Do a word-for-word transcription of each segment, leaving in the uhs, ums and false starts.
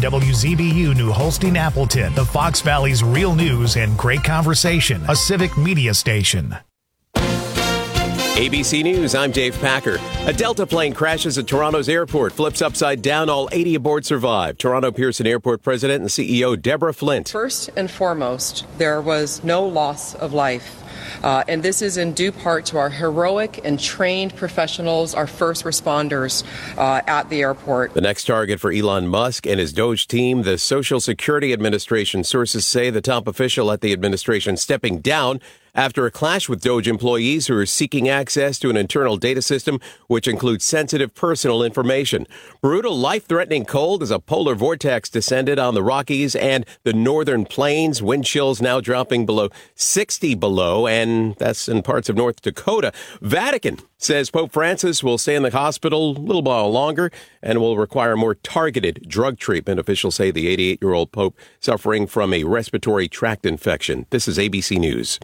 W Z B U New Holstein Appleton, the Fox Valley's real news and great conversation, a civic media station. A B C News, I'm Dave Packer. A Delta plane crashes at Toronto's airport, flips upside down. All eighty aboard survive. Toronto Pearson Airport President and C E O Deborah Flint. First and foremost, there was no loss of life. Uh, and this is in due part to our heroic and trained professionals, our first responders uh, at the airport. The next target for Elon Musk and his Doge team, the Social Security Administration. Sources say the top official at the administration stepping down after a clash with Doge employees who are seeking access to an internal data system which includes sensitive personal information. Brutal, life-threatening cold as a polar vortex descended on the Rockies and the northern plains. Wind chills now dropping below sixty below, and that's in parts of North Dakota. Vatican says Pope Francis will stay in the hospital a little while longer and will require more targeted drug treatment. Officials say the eighty-eight-year-old Pope suffering from a respiratory tract infection. This is A B C News.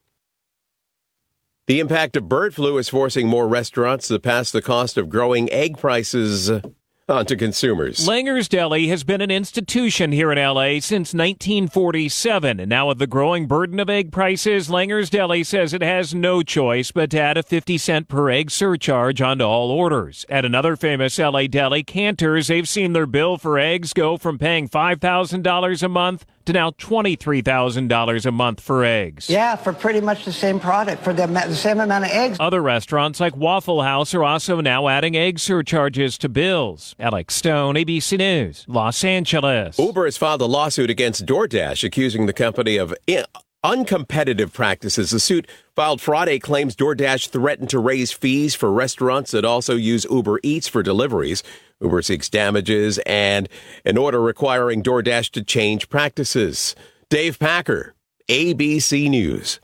The impact of bird flu is forcing more restaurants to pass the cost of growing egg prices onto consumers. Langer's Deli has been an institution here in L A since nineteen forty-seven. And now with the growing burden of egg prices, Langer's Deli says it has no choice but to add a fifty cent per egg surcharge onto all orders. At another famous L A deli, Cantor's, they've seen their bill for eggs go from paying five thousand dollars a month to now twenty-three thousand dollars a month for eggs. Yeah, for pretty much the same product, for the, the same amount of eggs. Other restaurants like Waffle House are also now adding egg surcharges to bills. Alex Stone, A B C News, Los Angeles. Uber has filed a lawsuit against DoorDash, accusing the company of uncompetitive practices. The suit filed Friday claims DoorDash threatened to raise fees for restaurants that also use Uber Eats for deliveries. Uber seeks damages and an order requiring DoorDash to change practices. Dave Packer, A B C News.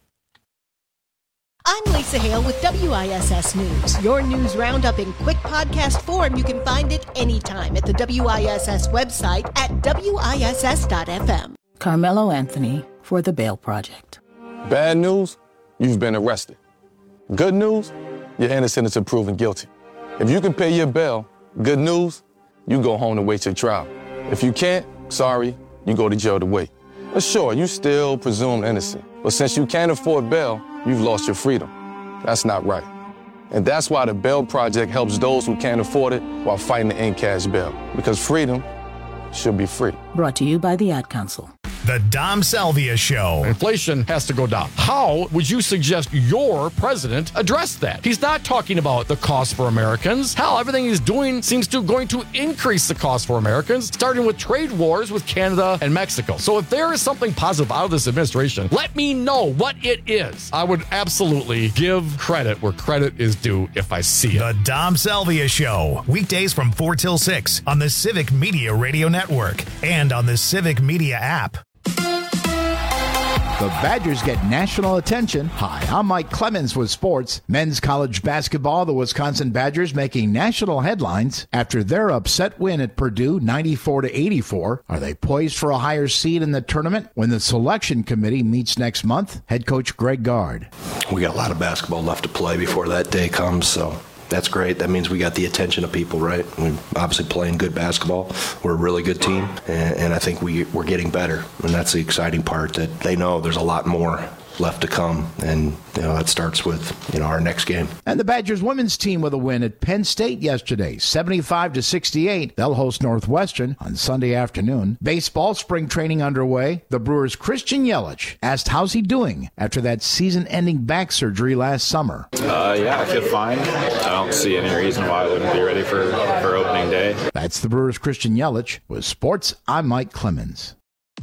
I'm Lisa Hale with W I S S News. Your news roundup in quick podcast form. You can find it anytime at the W I S S website at W I S S dot F M. Carmelo Anthony for the Bail Project. Bad news, you've been arrested. Good news, you're innocent until proven guilty. If you can pay your bail, good news, you go home to wait your trial. If you can't, sorry, you go to jail to wait. But sure, you still presumed innocent. But since you can't afford bail, you've lost your freedom. That's not right. And that's why the Bail Project helps those who can't afford it while fighting to end cash bail. Because freedom should be free. Brought to you by the Ad Council. The Dom Salvia Show. Inflation has to go down. How would you suggest your president address that? He's not talking about the cost for Americans. Hell, everything he's doing seems to going to increase the cost for Americans, starting with trade wars with Canada and Mexico. So if there is something positive out of this administration, let me know what it is. I would absolutely give credit where credit is due if I see it. The Dom Salvia Show. Weekdays from four till six on the Civic Media Radio Network and on the Civic Media app. The Badgers get national attention. Hi, I'm Mike Clemens with sports. Men's college basketball, the Wisconsin Badgers making national headlines after their upset win at Purdue ninety-four to eighty-four. Are they poised for a higher seed in the tournament when the selection committee meets next month? Head coach Greg Gard. We got a lot of basketball left to play before that day comes, so that's great. That means we got the attention of people, right? We're obviously playing good basketball. We're a really good team, and, and I think we, we're getting better. And that's the exciting part, that they know there's a lot more left to come, and you know that starts with you know our next game. And the Badgers women's team with a win at Penn State yesterday, seventy-five to sixty-eight. They'll host Northwestern on Sunday afternoon. Baseball spring training underway. The Brewers' Christian Yelich asked how's he doing after that season-ending back surgery last summer. Uh, yeah, I feel fine. I don't see any reason why I wouldn't be ready for, for opening day. That's the Brewers' Christian Yelich. With sports, I'm Mike Clemens.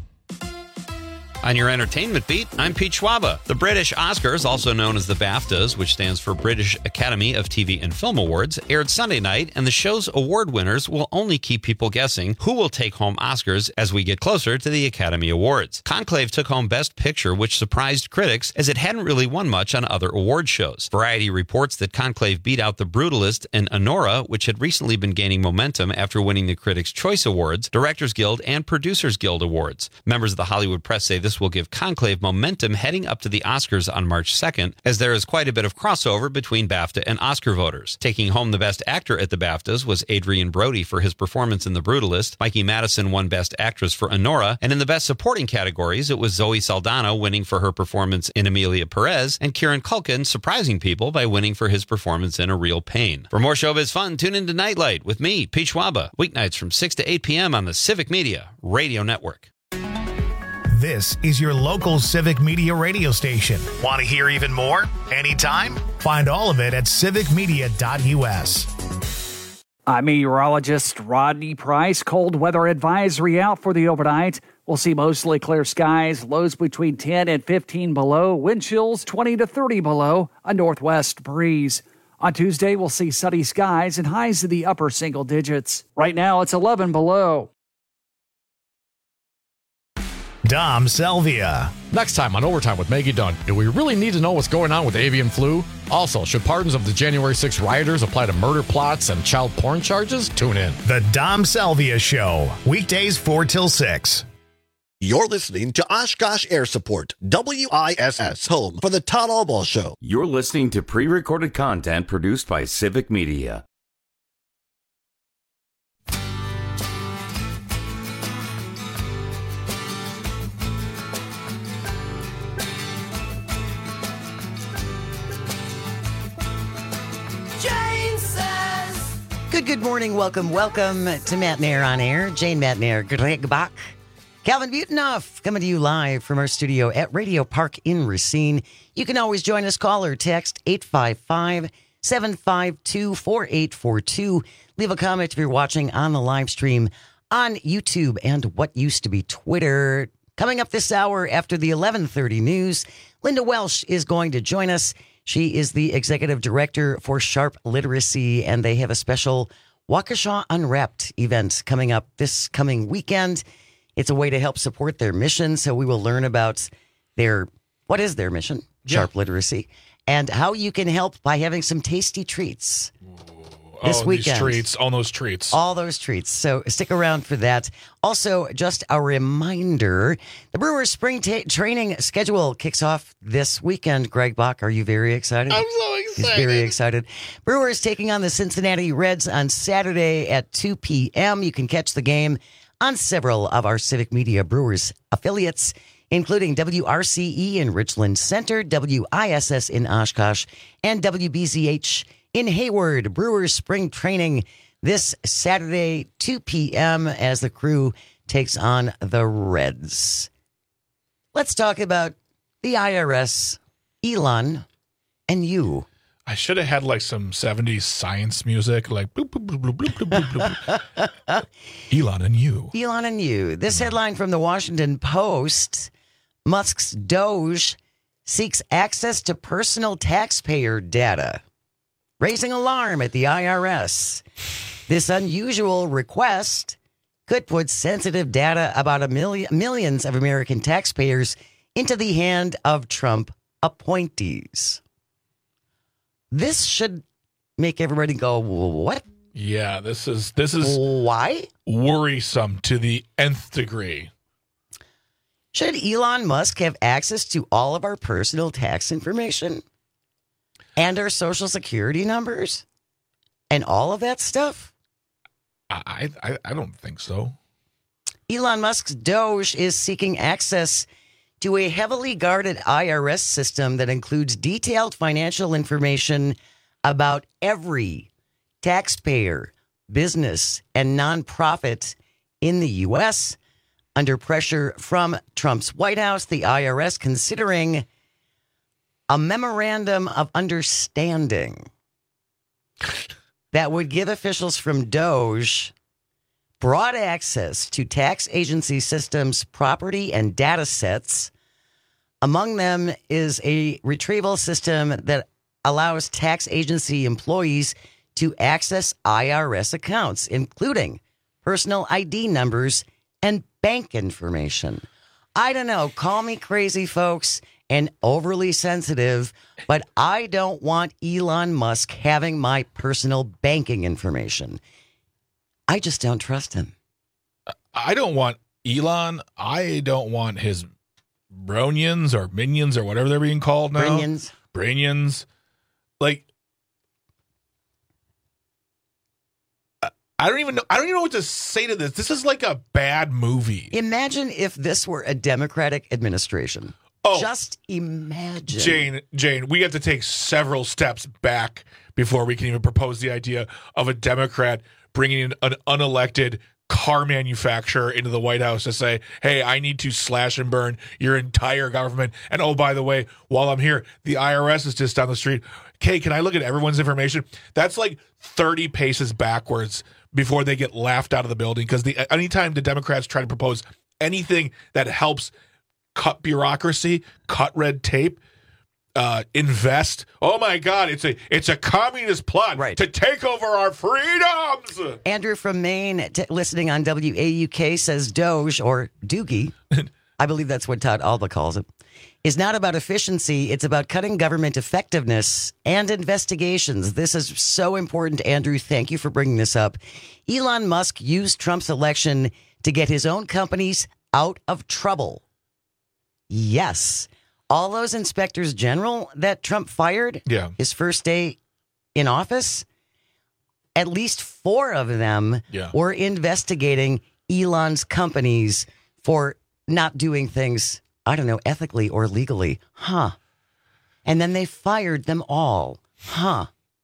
On your entertainment beat, I'm Pete Schwaba. The British Oscars, also known as the BAFTAs, which stands for British Academy of T V and Film Awards, aired Sunday night, and the show's award winners will only keep people guessing who will take home Oscars as we get closer to the Academy Awards. Conclave took home Best Picture, which surprised critics as it hadn't really won much on other award shows. Variety reports that Conclave beat out The Brutalist and Anora, which had recently been gaining momentum after winning the Critics' Choice Awards, Directors Guild, and Producers Guild Awards. Members of the Hollywood press say this this will give Conclave momentum heading up to the Oscars on March second, as there is quite a bit of crossover between BAFTA and Oscar voters. Taking home the Best Actor at the BAFTAs was Adrian Brody for his performance in The Brutalist. Mikey Madison won Best Actress for Honora, and in the Best Supporting categories, it was Zoe Saldana winning for her performance in Emilia Perez, and Kieran Culkin surprising people by winning for his performance in A Real Pain. For more showbiz fun, tune into Nightlight with me, Pete Schwaba, weeknights from six to eight p.m. on the Civic Media Radio Network. This is your local Civic Media radio station. Want to hear even more? Anytime? Find all of it at civic media dot u s. I'm meteorologist Rodney Price. Cold weather advisory out for the overnight. We'll see mostly clear skies, lows between ten and fifteen below, wind chills twenty to thirty below, a northwest breeze. On Tuesday, we'll see sunny skies and highs in the upper single digits. Right now, it's eleven below. Dom Salvia. Next time on Overtime with Maggie Dunn, do we really need to know what's going on with avian flu? Also, should pardons of the January sixth rioters apply to murder plots and child porn charges? Tune in. The Dom Salvia Show, weekdays four till six. You're listening to Oshkosh Air Support, W I S S, home for the Todd Albaugh Show. You're listening to pre-recorded content produced by Civic Media. Good, good morning. Welcome, welcome to Matt Nair on Air. Jane Matt Nair, Greg Bach, Calvin Butonoff, coming to you live from our studio at Radio Park in Racine. You can always join us. Call or text eight five five, seven five two, four eight four two. Leave a comment if you're watching on the live stream on YouTube and what used to be Twitter. Coming up this hour after the eleven thirty news, Linda Welsh is going to join us. She is the executive director for Sharp Literacy, and they have a special Waukesha Unwrapped event coming up this coming weekend. It's a way to help support their mission, so we will learn about their, what is their mission, yeah. Sharp Literacy, and how you can help by having some tasty treats. This oh, weekend. These treats, all those treats. All those treats. So stick around for that. Also, just a reminder, the Brewers spring ta- training schedule kicks off this weekend. Greg Bach, are you very excited? I'm so excited. He's very excited. Brewers taking on the Cincinnati Reds on Saturday at two p.m. You can catch the game on several of our Civic Media Brewers affiliates, including W R C E in Richland Center, W I S S in Oshkosh, and W B Z H in Hayward. Brewers spring training this Saturday, two p.m. as the crew takes on the Reds. Let's talk about the I R S, Elon, and you. I should have had like some seventies science music, like bloop, bloop, bloop, bloop, bloop, bloop, bloop. Elon and you. Elon and you. This headline from the Washington Post, Musk's Doge seeks access to personal taxpayer data, raising alarm at the I R S. This unusual request could put sensitive data about a million, millions of American taxpayers into the hand of Trump appointees. This should make everybody go, what? Yeah, this is this is why worrisome to the nth degree. Should Elon Musk have access to all of our personal tax information and our social security numbers and all of that stuff? I I, I don't think so. Elon Musk's Doge is seeking access to a heavily guarded I R S system that includes detailed financial information about every taxpayer, business, and nonprofit in the U S. Under pressure from Trump's White House, the I R S considering a memorandum of understanding that would give officials from Doge broad access to tax agency systems, property, and data sets. Among them is a retrieval system that allows tax agency employees to access I R S accounts, including personal I D numbers and bank information. I don't know, call me crazy, folks, and overly sensitive, but I don't want Elon Musk having my personal banking information. I just don't trust him. I don't want Elon. I don't want his Bronians or Minions or whatever they're being called now. Brinions. Brinions. Like, I don't even know. I don't even know what to say to this. This is like a bad movie. Imagine if this were a Democratic administration. Oh, just imagine. Jane, Jane, we have to take several steps back before we can even propose the idea of a Democrat bringing in an unelected car manufacturer into the White House to say, hey, I need to slash and burn your entire government. And oh, by the way, while I'm here, the I R S is just down the street. Okay, can I look at everyone's information? That's like thirty paces backwards before they get laughed out of the building, because the anytime the Democrats try to propose anything that helps cut bureaucracy, cut red tape, uh, invest. Oh my God, it's a it's a communist plot right. to take over our freedoms. Andrew from Maine, t- listening on W A U K, says Doge, or Doogie, I believe that's what Todd Alba calls it, is not about efficiency. It's about cutting government effectiveness and investigations. This is so important, Andrew. Thank you for bringing this up. Elon Musk used Trump's election to get his own companies out of trouble. Yes. All those inspectors general that Trump fired yeah. his first day in office, at least four of them yeah. were investigating Elon's companies for not doing things, I don't know, ethically or legally. Huh. And then they fired them all. Huh.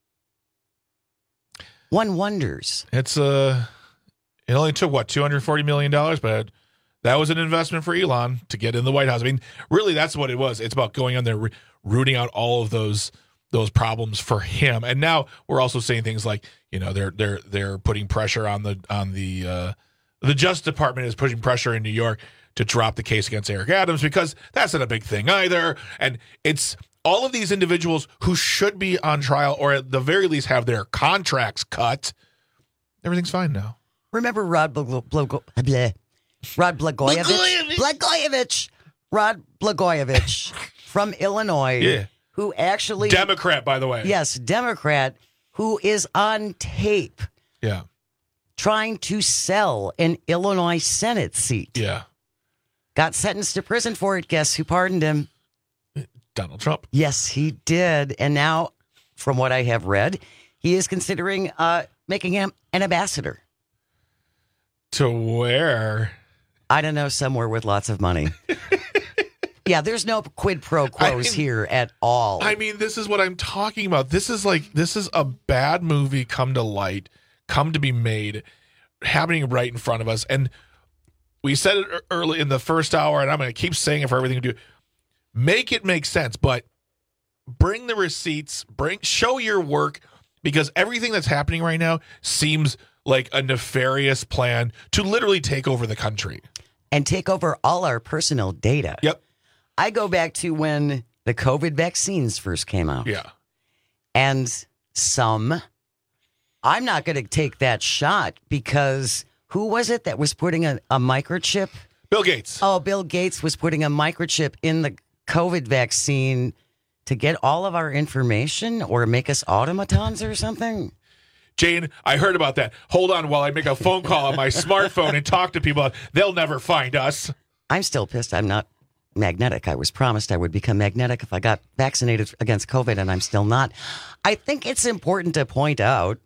One wonders. It's uh, it only took, what, two hundred forty million dollars, but that was an investment for Elon to get in the White House. I mean, really, that's what it was. It's about going on there, re- rooting out all of those those problems for him. And now we're also saying things like, you know, they're they're they're putting pressure on the on the uh, the Justice Department is pushing pressure in New York to drop the case against Eric Adams, because that's not a big thing either. And it's all of these individuals who should be on trial, or at the very least have their contracts cut. Everything's fine now. Remember Rod Bl- Bl- Bl- Rod Blagojevich? Blagojevich. Rod Blagojevich from Illinois. Yeah. Who actually... Democrat, by the way. Yes, Democrat, who is on tape. Yeah. Trying to sell an Illinois Senate seat. Yeah. Got sentenced to prison for it. Guess who pardoned him? Donald Trump. Yes, he did. And now, from what I have read, he is considering uh, making him an ambassador. To where? I don't know, somewhere with lots of money. Yeah, there's no quid pro quos I mean, here at all. I mean, this is what I'm talking about. This is like, this is a bad movie come to light, come to be made, happening right in front of us. And we said it early in the first hour, and I'm going to keep saying it for everything we do. Make it make sense, but bring the receipts, bring show your work, because everything that's happening right now seems like a nefarious plan to literally take over the country. And take over all our personal data. Yep. I go back to when the COVID vaccines first came out. Yeah. And some, I'm not going to take that shot, because who was it that was putting a, a microchip? Bill Gates. Oh, Bill Gates was putting a microchip in the COVID vaccine to get all of our information or make us automatons or something. Jane, I heard about that. Hold on while I make a phone call on my smartphone and talk to people. They'll never find us. I'm still pissed I'm not magnetic. I was promised I would become magnetic if I got vaccinated against COVID, and I'm still not. I think it's important to point out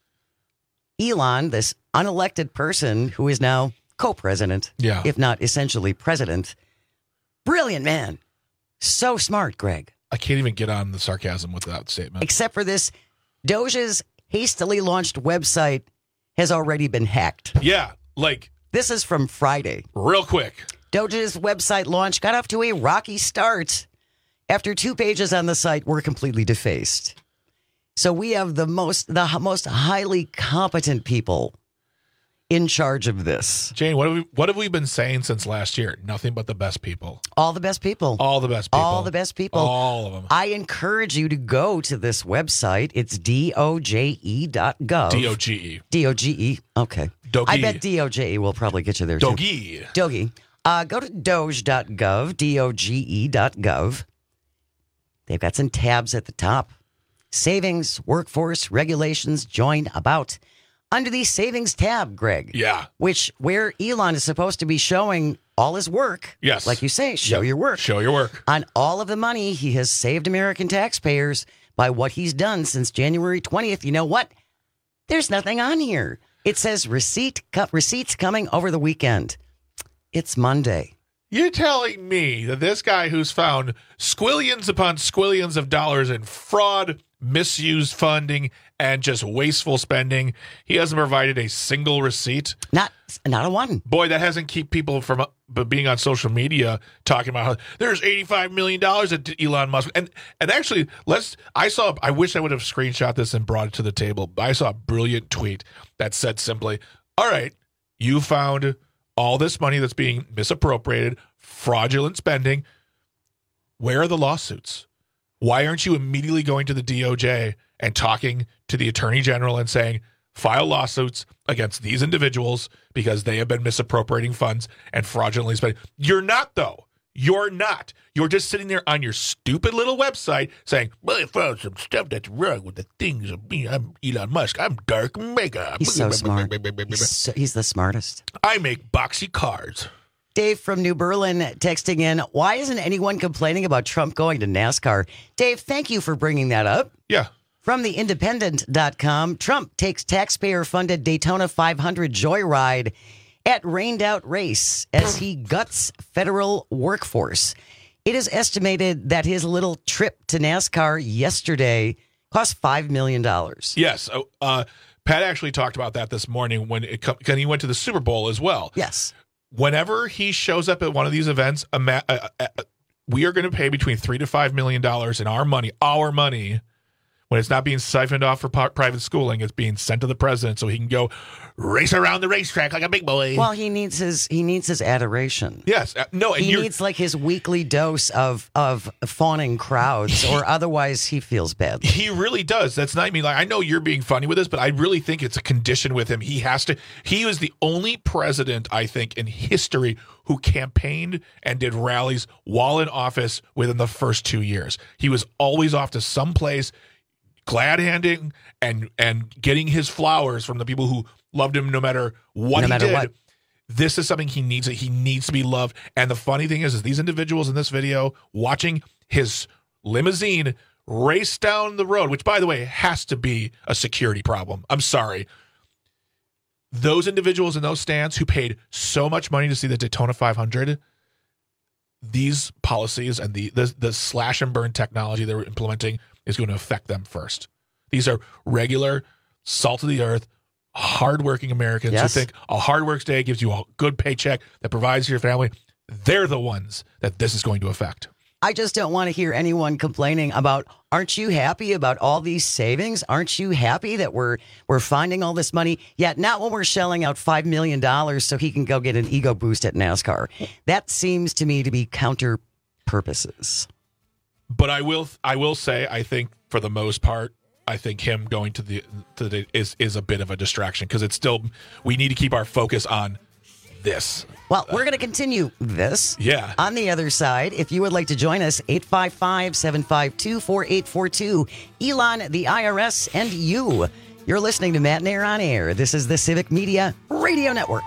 Elon, this unelected person who is now co-president, yeah. if not essentially president, brilliant man. So smart, Greg. I can't even get on the sarcasm with that statement. Except for this, Doge's hastily launched website has already been hacked. Yeah, like... This is from Friday. Real quick. Doge's website launch got off to a rocky start after two pages on the site were completely defaced. So we have the most the most highly competent people in charge of this. Jane, what have we what have we been saying since last year? Nothing but the best people. All the best people. All the best people. All the best people. All of them. I encourage you to go to this website. It's D O J E dot gov. D O G E. D O G E. Okay. Doge. I bet D O J E will probably get you there, too. Doge. Doge. Uh, go to doge dot gov, D O G E dot gov. They've got some tabs at the top. Savings, workforce, regulations, join, about. Under the savings tab, Greg. Yeah. Which, where Elon is supposed to be showing all his work. Yes. Like you say, show Yep. your work. Show your work. On all of the money he has saved American taxpayers by what he's done since January twentieth. You know what? There's nothing on here. It says receipt co- receipts coming over the weekend. It's Monday. You're telling me that this guy who's found squillions upon squillions of dollars in fraud, misused funding, and just wasteful spending, he hasn't provided a single receipt? Not not a one. Boy, that hasn't keep people from uh, being on social media talking about how there's eighty-five million dollars at Elon Musk. And and actually, let's. I saw. I wish I would have screenshot this and brought it to the table. I saw a brilliant tweet that said simply, "All right, you found all this money that's being misappropriated, fraudulent spending. Where are the lawsuits? Why aren't you immediately going to the D O J and talking to the Attorney General and saying, file lawsuits against these individuals because they have been misappropriating funds and fraudulently spending?" You're not, though. You're not. You're just sitting there on your stupid little website saying, "Well, I found some stuff that's wrong with the things of me. I'm Elon Musk. I'm dark makeup." He's so smart. He's, so, he's the smartest. I make boxy cars. Dave from New Berlin texting in, why isn't anyone complaining about Trump going to NASCAR? Dave, thank you for bringing that up. Yeah. From the independent dot com, Trump takes taxpayer-funded Daytona five hundred joyride at rained-out race as he guts federal workforce. It is estimated that his little trip to NASCAR yesterday cost five million dollars. Yes. Uh, Pat actually talked about that this morning when it come, when he went to the Super Bowl as well. Yes. Whenever he shows up at one of these events, uh, uh, uh, we are going to pay between three to five million dollars in our money, our money. When it's not being siphoned off for p- private schooling, it's being sent to the president so he can go race around the racetrack like a big boy. Well, he needs his he needs his adoration. Yes, uh, no, and he you're, needs like his weekly dose of of fawning crowds, or otherwise he feels bad. He really does. That's not me. Like, I know you're being funny with this, but I really think it's a condition with him. He has to. He was the only president, I think, in history who campaigned and did rallies while in office within the first two years. He was always off to some place, glad handing and and getting his flowers from the people who loved him no matter what no he matter did. What. This is something he needs. He needs to be loved. And the funny thing is, is these individuals in this video watching his limousine race down the road, which, by the way, has to be a security problem. I'm sorry. Those individuals in those stands who paid so much money to see the Daytona five hundred, these policies and the, the, the slash and burn technology they're implementing is going to affect them first. These are regular, salt of the earth, hardworking Americans Yes. who think a hard work day gives you a good paycheck that provides for your family. They're the ones that this is going to affect. I just don't want to hear anyone complaining about, aren't you happy about all these savings? Aren't you happy that we're we're finding all this money? Yet not when we're shelling out five million dollars so he can go get an ego boost at NASCAR. That seems to me to be counter purposes. But I will I will say, I think for the most part, I think him going to the to the is is a bit of a distraction because it's still, we need to keep our focus on this. Well, we're going to continue this. Yeah. On the other side, if you would like to join us, eight five five, seven five two, four eight four two. Elon, the I R S, and you. You're listening to Matt and Air on Air. This is the Civic Media Radio Network.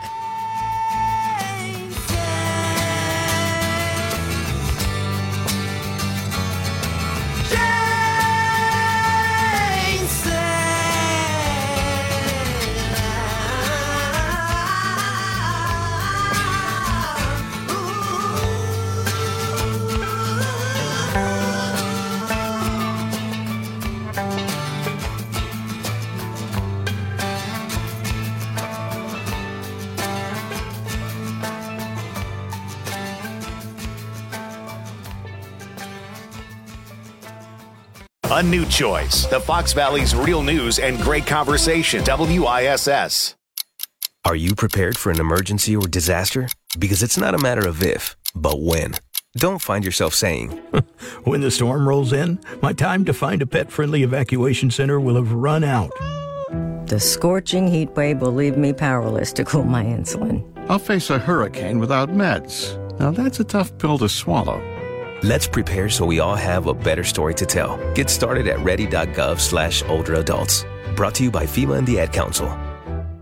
A new choice. The Fox Valley's real news and great conversation. W I S S. Are you prepared for an emergency or disaster? Because it's not a matter of if, but when. Don't find yourself saying, when the storm rolls in, my time to find a pet-friendly evacuation center will have run out. The scorching heat wave will leave me powerless to cool my insulin. I'll face a hurricane without meds. Now that's a tough pill to swallow. Let's prepare so we all have a better story to tell. Get started at ready.gov slash older adults. Brought to you by FEMA and the Ad Council.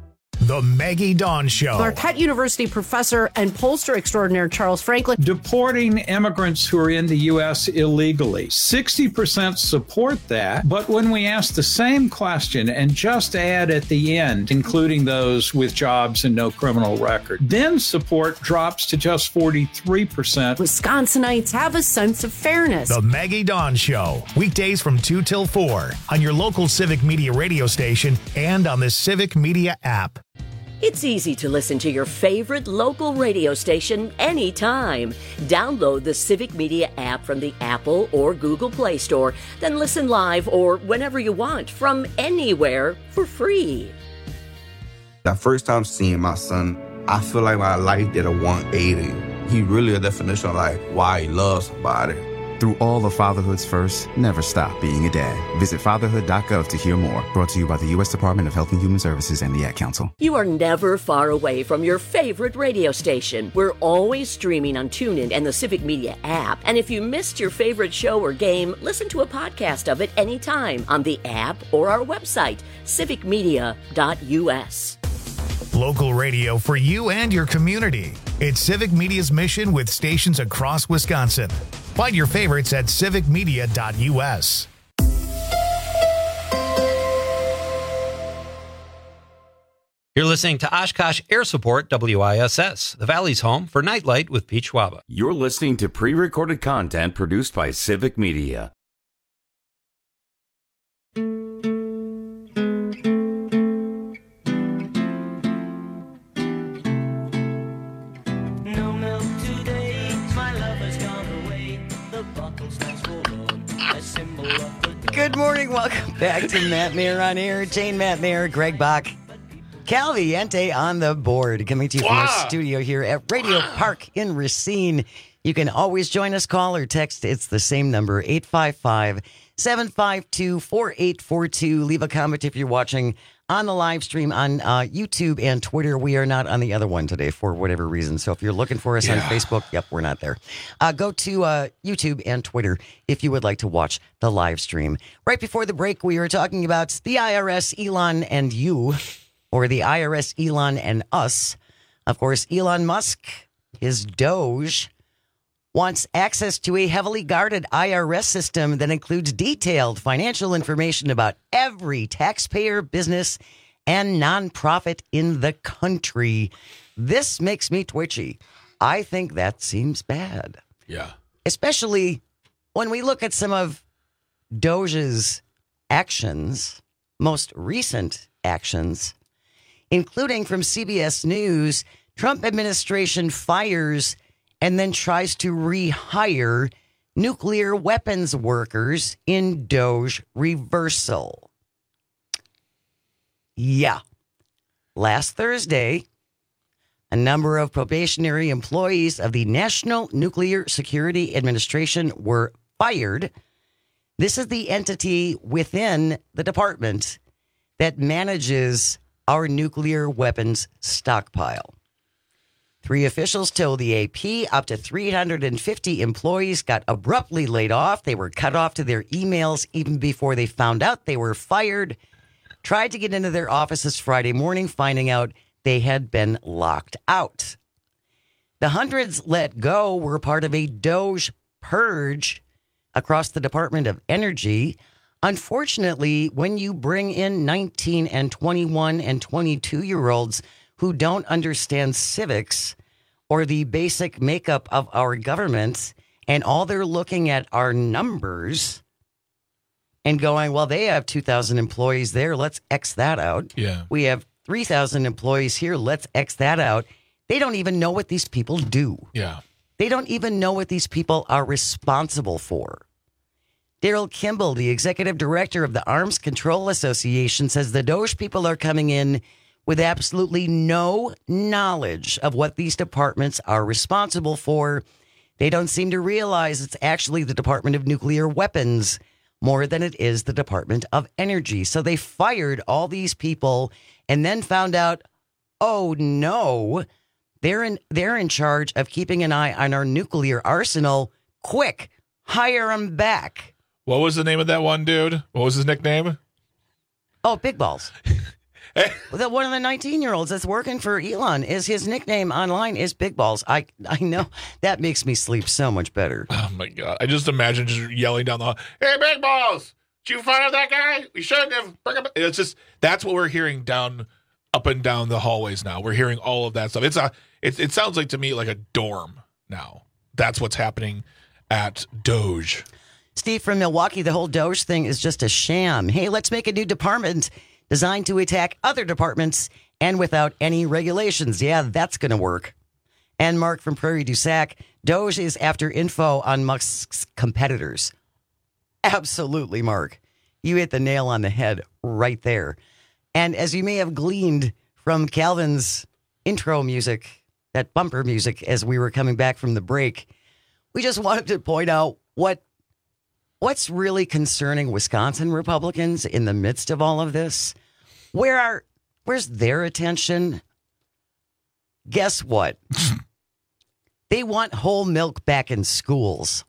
The Maggie Dawn Show. Marquette University professor and pollster extraordinaire Charles Franklin. Deporting immigrants who are in the U S illegally. sixty percent support that, but when we ask the same question and just add at the end, including those with jobs and no criminal record, then support drops to just forty-three percent. Wisconsinites have a sense of fairness. The Maggie Dawn Show. Weekdays from two till four on your local Civic Media radio station and on the Civic Media app. It's easy to listen to your favorite local radio station anytime. Download the Civic Media app from the Apple or Google Play Store, then listen live or whenever you want from anywhere for free. The first time seeing my son, I feel like my life did a one eighty. He really a definition of like why he loves somebody. Through all of fatherhood's first, never stop being a dad. Visit fatherhood dot gov to hear more. Brought to you by the U S Department of Health and Human Services and the Ad Council. You are never far away from your favorite radio station. We're always streaming on TuneIn and the Civic Media app. And if you missed your favorite show or game, listen to a podcast of it anytime on the app or our website, civic media dot u s. Local radio for you and your community. It's Civic Media's mission with stations across Wisconsin. Find your favorites at civic media dot u s. You're listening to Oshkosh Air Support, W I S S, the Valley's home for Nightlight with Pete Schwaba. You're listening to pre-recorded content produced by Civic Media. Good morning. Welcome back to Matt Mayer on Air. Jane Matt Mayer, Greg Bach, Calviente on the board. Coming to you from our studio here at Radio Park in Racine. You can always join us, call or text. It's the same number, eight five five, seven five two, four eight four two. Leave a comment if you're watching on the live stream on uh, YouTube and Twitter. We are not on the other one today for whatever reason. So if you're looking for us yeah. on Facebook, yep, we're not there. Uh, go to uh, YouTube and Twitter if you would like to watch the live stream. Right before the break, we were talking about the I R S, Elon and you, or the I R S, Elon and us. Of course, Elon Musk, his Doge, wants access to a heavily guarded I R S system that includes detailed financial information about every taxpayer, business, and nonprofit in the country. This makes me twitchy. I think that seems bad. Yeah. Especially when we look at some of Doge's actions, most recent actions, including from C B S News, Trump administration fires and then tries to rehire nuclear weapons workers in Doge reversal. Yeah. Last Thursday, a number of probationary employees of the National Nuclear Security Administration were fired. This is the entity within the department that manages our nuclear weapons stockpile. Three officials told the A P up to three hundred fifty employees got abruptly laid off. They were cut off to their emails even before they found out they were fired. Tried to get into their offices Friday morning, finding out they had been locked out. The hundreds let go were part of a Doge purge across the Department of Energy. Unfortunately, when you bring in nineteen and twenty-one and twenty-two-year-olds who don't understand civics or the basic makeup of our government, and all they're looking at are numbers and going, well, they have two thousand employees there. Let's X that out. Yeah. We have three thousand employees here. Let's X that out. They don't even know what these people do. Yeah. They don't even know what these people are responsible for. Daryl Kimball, the executive director of the Arms Control Association, says the Doge people are coming in with absolutely no knowledge of what these departments are responsible for. They don't seem to realize it's actually the Department of Nuclear Weapons more than it is the Department of Energy. So they fired all these people and then found out, oh no, they're in, they're in charge of keeping an eye on our nuclear arsenal. Quick, hire them back. What was the name of that one dude? What was his nickname? Oh, Big Balls. The, one of the nineteen-year-olds that's working for Elon is his nickname online is Big Balls. I I know that makes me sleep so much better. Oh my God! I just imagine just yelling down the hall, "Hey, Big Balls! Did you find out that guy? We shouldn't have." It's just that's what we're hearing down, up and down the hallways now. We're hearing all of that stuff. It's a it it sounds like to me like a dorm now. That's what's happening at Doge. Steve from Milwaukee, the whole Doge thing is just a sham. Hey, let's make a new department designed to attack other departments and without any regulations. Yeah, that's going to work. And Mark from Prairie du Sac, Doge is after info on Musk's competitors. Absolutely, Mark. You hit the nail on the head right there. And as you may have gleaned from Calvin's intro music, that bumper music as we were coming back from the break, we just wanted to point out what what's really concerning Wisconsin Republicans in the midst of all of this. Where are where's their attention? Guess what? They want whole milk back in schools.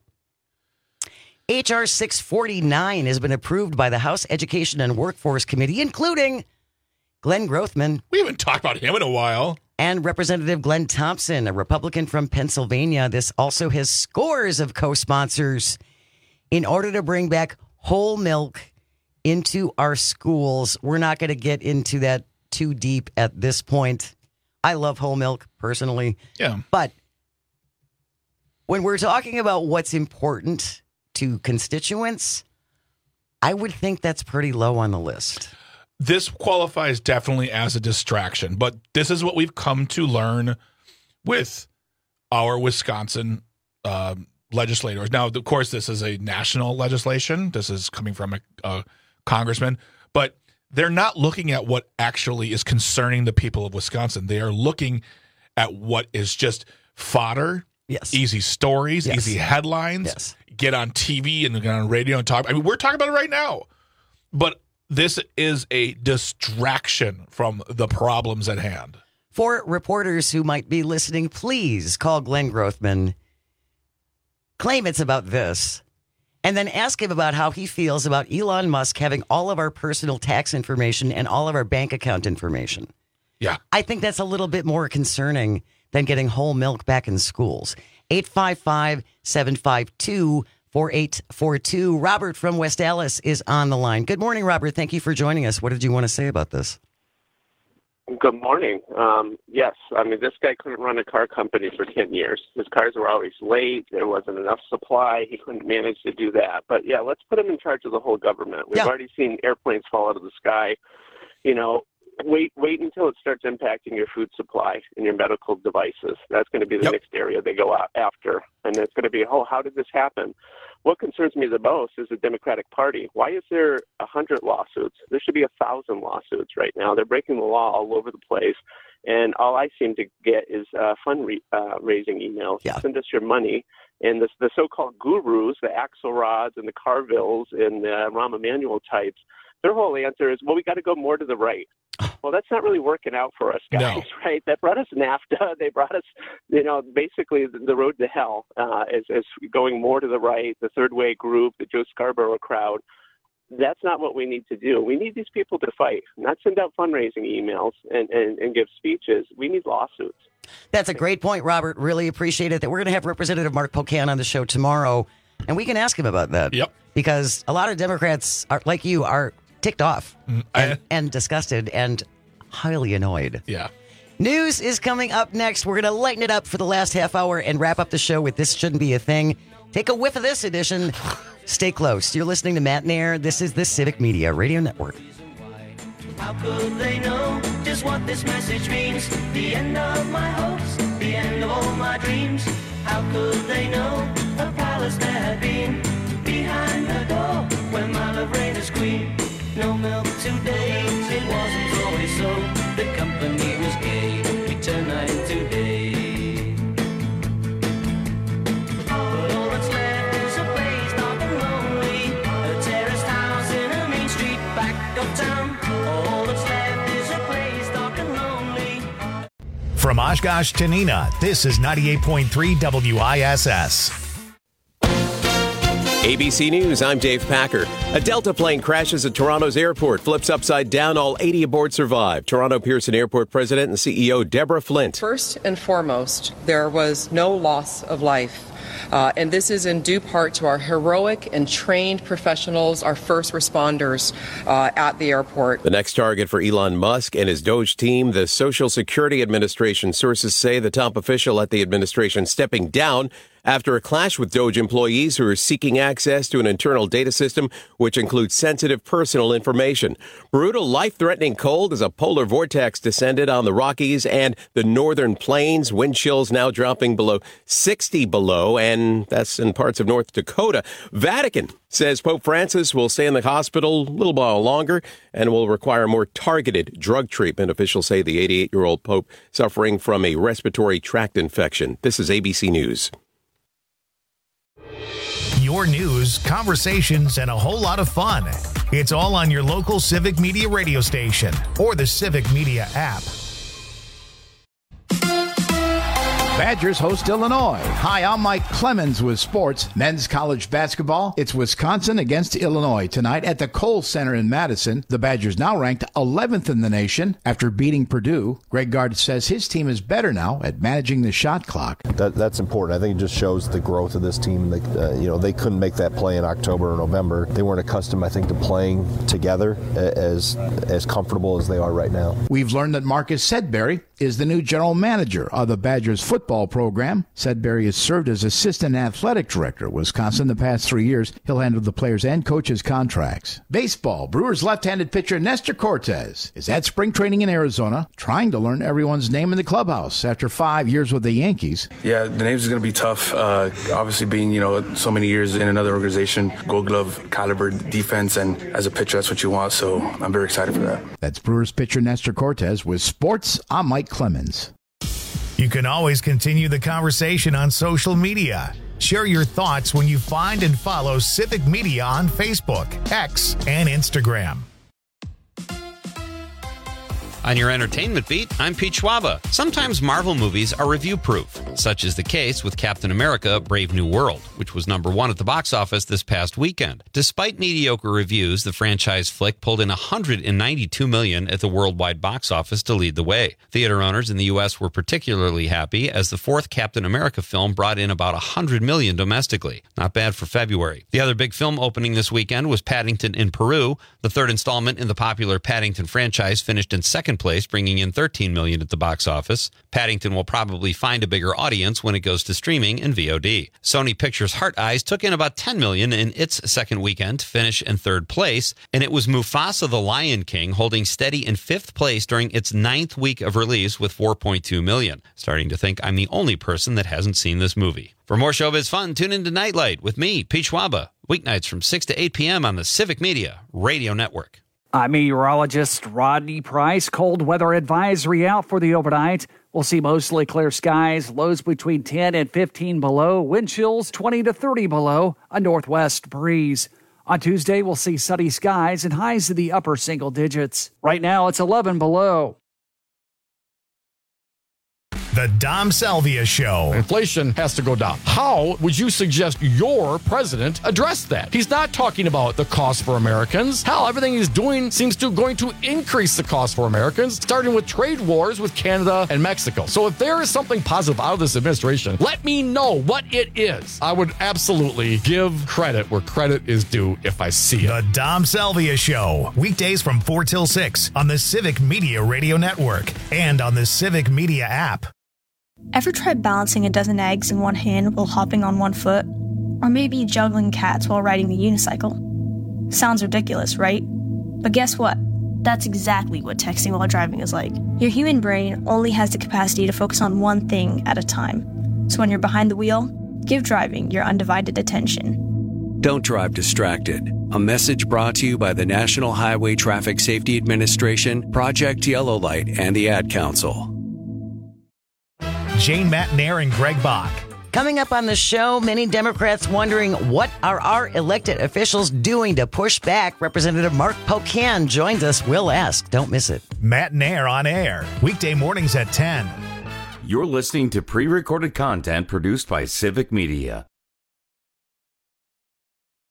H R six forty-nine has been approved by the House Education and Workforce Committee, including Glenn Grothman. We haven't talked about him in a while. And Representative Glenn Thompson, a Republican from Pennsylvania. This also has scores of co-sponsors in order to bring back whole milk into our schools. We're not going to get into that too deep at this point. I love whole milk personally. Yeah. But when we're talking about what's important to constituents, I would think that's pretty low on the list. This qualifies definitely as a distraction, but this is what we've come to learn with our Wisconsin uh, legislators. Now, of course, this is a national legislation. This is coming from a, a congressman, but they're not looking at what actually is concerning the people of Wisconsin. They are looking at what is just fodder, yes, easy stories, yes, easy headlines, yes, get on T V and get on radio and talk. I mean, we're talking about it right now, but this is a distraction from the problems at hand. For reporters who might be listening, please call Glenn Grothman, claim it's about this, and then ask him about how he feels about Elon Musk having all of our personal tax information and all of our bank account information. Yeah. I think that's a little bit more concerning than getting whole milk back in schools. eight five five, seven five two, four eight four two. Robert from West Allis is on the line. Good morning, Robert. Thank you for joining us. What did you want to say about this? Good morning. Um, yes, I mean, this guy couldn't run a car company for ten years. His cars were always late. There wasn't enough supply. He couldn't manage to do that. But, yeah, let's put him in charge of the whole government. We've yeah. already seen airplanes fall out of the sky. You know, wait wait until it starts impacting your food supply and your medical devices. That's going to be the yep. next area they go out after. And it's going to be, oh, how did this happen? What concerns me the most is the Democratic Party. Why is there a hundred lawsuits? There should be a thousand lawsuits right now. They're breaking the law all over the place, and all I seem to get is uh, fund uh, raising emails. Yeah. Send us your money, and the, the so-called gurus, the Axelrods and the Carvilles and the Rahm Emanuel types, their whole answer is, well, we got to go more to the right. Well, that's not really working out for us guys, no. right? That brought us NAFTA. They brought us, you know, basically the, the road to hell uh, is, is going more to the right, the third way group, the Joe Scarborough crowd. That's not what we need to do. We need these people to fight, not send out fundraising emails and, and, and give speeches. We need lawsuits. That's a great point, Robert. Really appreciate it. That we're going to have Representative Mark Pocan on the show tomorrow, and we can ask him about that. Yep. Because a lot of Democrats, are, like you, are ticked off and, and disgusted and highly annoyed. Yeah. News is coming up next. We're going to lighten it up for the last half hour and wrap up the show with This Shouldn't Be a Thing. Take a whiff of this edition. Stay close. You're listening to Matt and Air. This is the Civic Media Radio Network. How could they know just what this message means? The end of my hopes, the end of all my dreams. How could they know a palace there had been behind the door where my love reigned as queen? No milk today, it wasn't always so. The company was gay, we turned night into day. But all that's left is a place dark and lonely, a terraced house in a main street back of town. All that's left is a place dark and lonely. From Oshkosh to Neenah, this is ninety-eight point three W I S S. A B C News, I'm Dave Packer. A Delta plane crashes at Toronto's airport, flips upside down. All eighty aboard survive. Toronto Pearson Airport President and C E O Deborah Flint. First and foremost, there was no loss of life. Uh, and this is in due part to our heroic and trained professionals, our first responders uh, at the airport. The next target for Elon Musk and his Doge team, the Social Security Administration. Sources say the top official at the administration stepping down after a clash with Doge employees who are seeking access to an internal data system which includes sensitive personal information. Brutal, life-threatening cold as a polar vortex descended on the Rockies and the northern plains. Wind chills now dropping below sixty below, and that's in parts of North Dakota. Vatican says Pope Francis will stay in the hospital a little while longer and will require more targeted drug treatment. Officials say the eighty-eight-year-old Pope suffering from a respiratory tract infection. This is A B C News. Your news, conversations, and a whole lot of fun. It's all on your local Civic Media radio station or the Civic Media app. Badgers host Illinois. Hi, I'm Mike Clemens with sports. Men's college basketball. It's Wisconsin against Illinois tonight at the Kohl Center in Madison. The Badgers now ranked eleventh in the nation after beating Purdue. Greg Gard says his team is better now at managing the shot clock. That, that's important. I think it just shows the growth of this team. They, uh, you know, they couldn't make that play in October or November. They weren't accustomed, I think, to playing together as as comfortable as they are right now. We've learned that Marcus Sedbury is the new general manager of the Badgers football program. Sedbury has served as assistant athletic director at Wisconsin the past three years. He'll handle the players' and coaches' contracts. Baseball. Brewers left-handed pitcher Nestor Cortes is at spring training in Arizona, trying to learn everyone's name in the clubhouse after five years with the Yankees. Yeah, the names is going to be tough. Uh, obviously, being you know so many years in another organization, Gold Glove caliber defense, and as a pitcher, that's what you want. So I'm very excited for that. That's Brewers pitcher Nestor Cortes with sports. I'm Mike Clemens. You can always continue the conversation on social media. Share your thoughts when you find and follow Civic Media on Facebook, X, and Instagram. On your entertainment beat, I'm Pete Schwaba. Sometimes Marvel movies are review-proof. Such is the case with Captain America: Brave New World, which was number one at the box office this past weekend. Despite mediocre reviews, the franchise flick pulled in one hundred ninety-two million dollars at the worldwide box office to lead the way. Theater owners in the U S were particularly happy as the fourth Captain America film brought in about one hundred million dollars domestically. Not bad for February. The other big film opening this weekend was Paddington in Peru. The third installment in the popular Paddington franchise finished in second place, bringing in thirteen million dollars at the box office. Paddington will probably find a bigger audience when it goes to streaming and V O D. Sony Pictures' Heart Eyes took in about ten million dollars in its second weekend to finish in third place, and it was Mufasa the Lion King holding steady in fifth place during its ninth week of release with four point two million dollars. Starting to think I'm the only person that hasn't seen this movie. For more showbiz fun, tune into Nightlight with me, Pete Schwaba, weeknights from six to eight p.m. on the Civic Media Radio Network. I'm meteorologist Rodney Price. Cold weather advisory out for the overnight. We'll see mostly clear skies, lows between ten and fifteen below, wind chills twenty to thirty below, a northwest breeze. On Tuesday, we'll see sunny skies and highs in the upper single digits. Right now, it's eleven below. The Dom Salvia Show. Inflation has to go down. How would you suggest your president address that? He's not talking about the cost for Americans. Hell, everything he's doing seems to going to increase the cost for Americans, starting with trade wars with Canada and Mexico. So if there is something positive out of this administration, let me know what it is. I would absolutely give credit where credit is due if I see it. The Dom Salvia Show. Weekdays from four till six on the Civic Media Radio Network and on the Civic Media app. Ever tried balancing a dozen eggs in one hand while hopping on one foot? Or maybe juggling cats while riding the unicycle? Sounds ridiculous, right? But guess what? That's exactly what texting while driving is like. Your human brain only has the capacity to focus on one thing at a time. So when you're behind the wheel, give driving your undivided attention. Don't drive distracted. A message brought to you by the National Highway Traffic Safety Administration, Project Yellow Light, and the Ad Council. Jane Matnair and Greg Bach. Coming up on the show, many Democrats wondering what are our elected officials doing to push back. Representative Mark Pocan joins us. We'll ask. Don't miss it. Matnair on air, weekday mornings at ten. You're listening to pre-recorded content produced by Civic Media.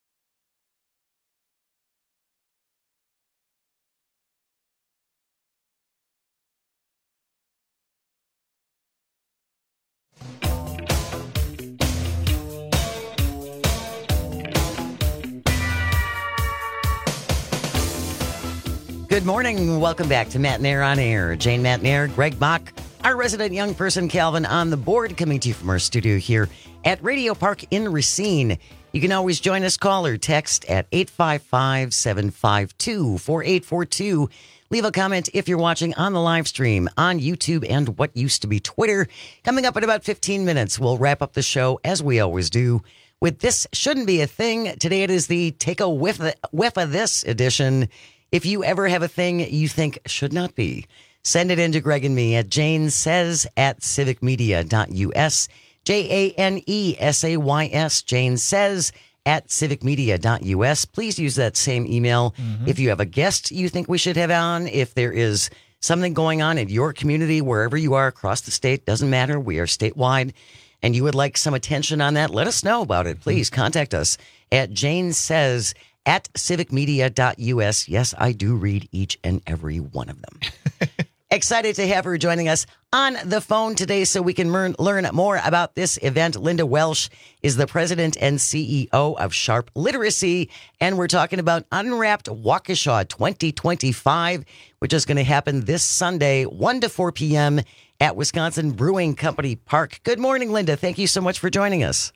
Good morning. Welcome back to Matt Nair on Air. Jane Matt Nair, Greg Bach, our resident young person, Calvin, on the board, coming to you from our studio here at Radio Park in Racine. You can always join us, call or text at eight five five, seven five two, four eight four two. Leave a comment if you're watching on the live stream on YouTube and what used to be Twitter. Coming up in about fifteen minutes, we'll wrap up the show, as we always do, with This Shouldn't Be a Thing. Today it is the Take a Whiff, whiff of This edition. If you ever have a thing you think should not be, send it in to Greg and me at Jane Says at civic media dot U S. J A N E S A Y S, Jane Says at civic media dot U S. Please use that same email. Mm-hmm. If you have a guest you think we should have on, if there is something going on in your community, wherever you are across the state, doesn't matter, we are statewide, and you would like some attention on that, let us know about it. Please contact us at Jane Says at civic media dot U S. Yes, I do read each and every one of them. Excited to have her joining us on the phone today so we can learn, learn more about this event. Linda Welsh is the president and C E O of Sharp Literacy, and we're talking about Unwrapped Waukesha twenty twenty-five, which is going to happen this Sunday, one to four p.m. at Wisconsin Brewing Company Park. Good morning, Linda. Thank you so much for joining us.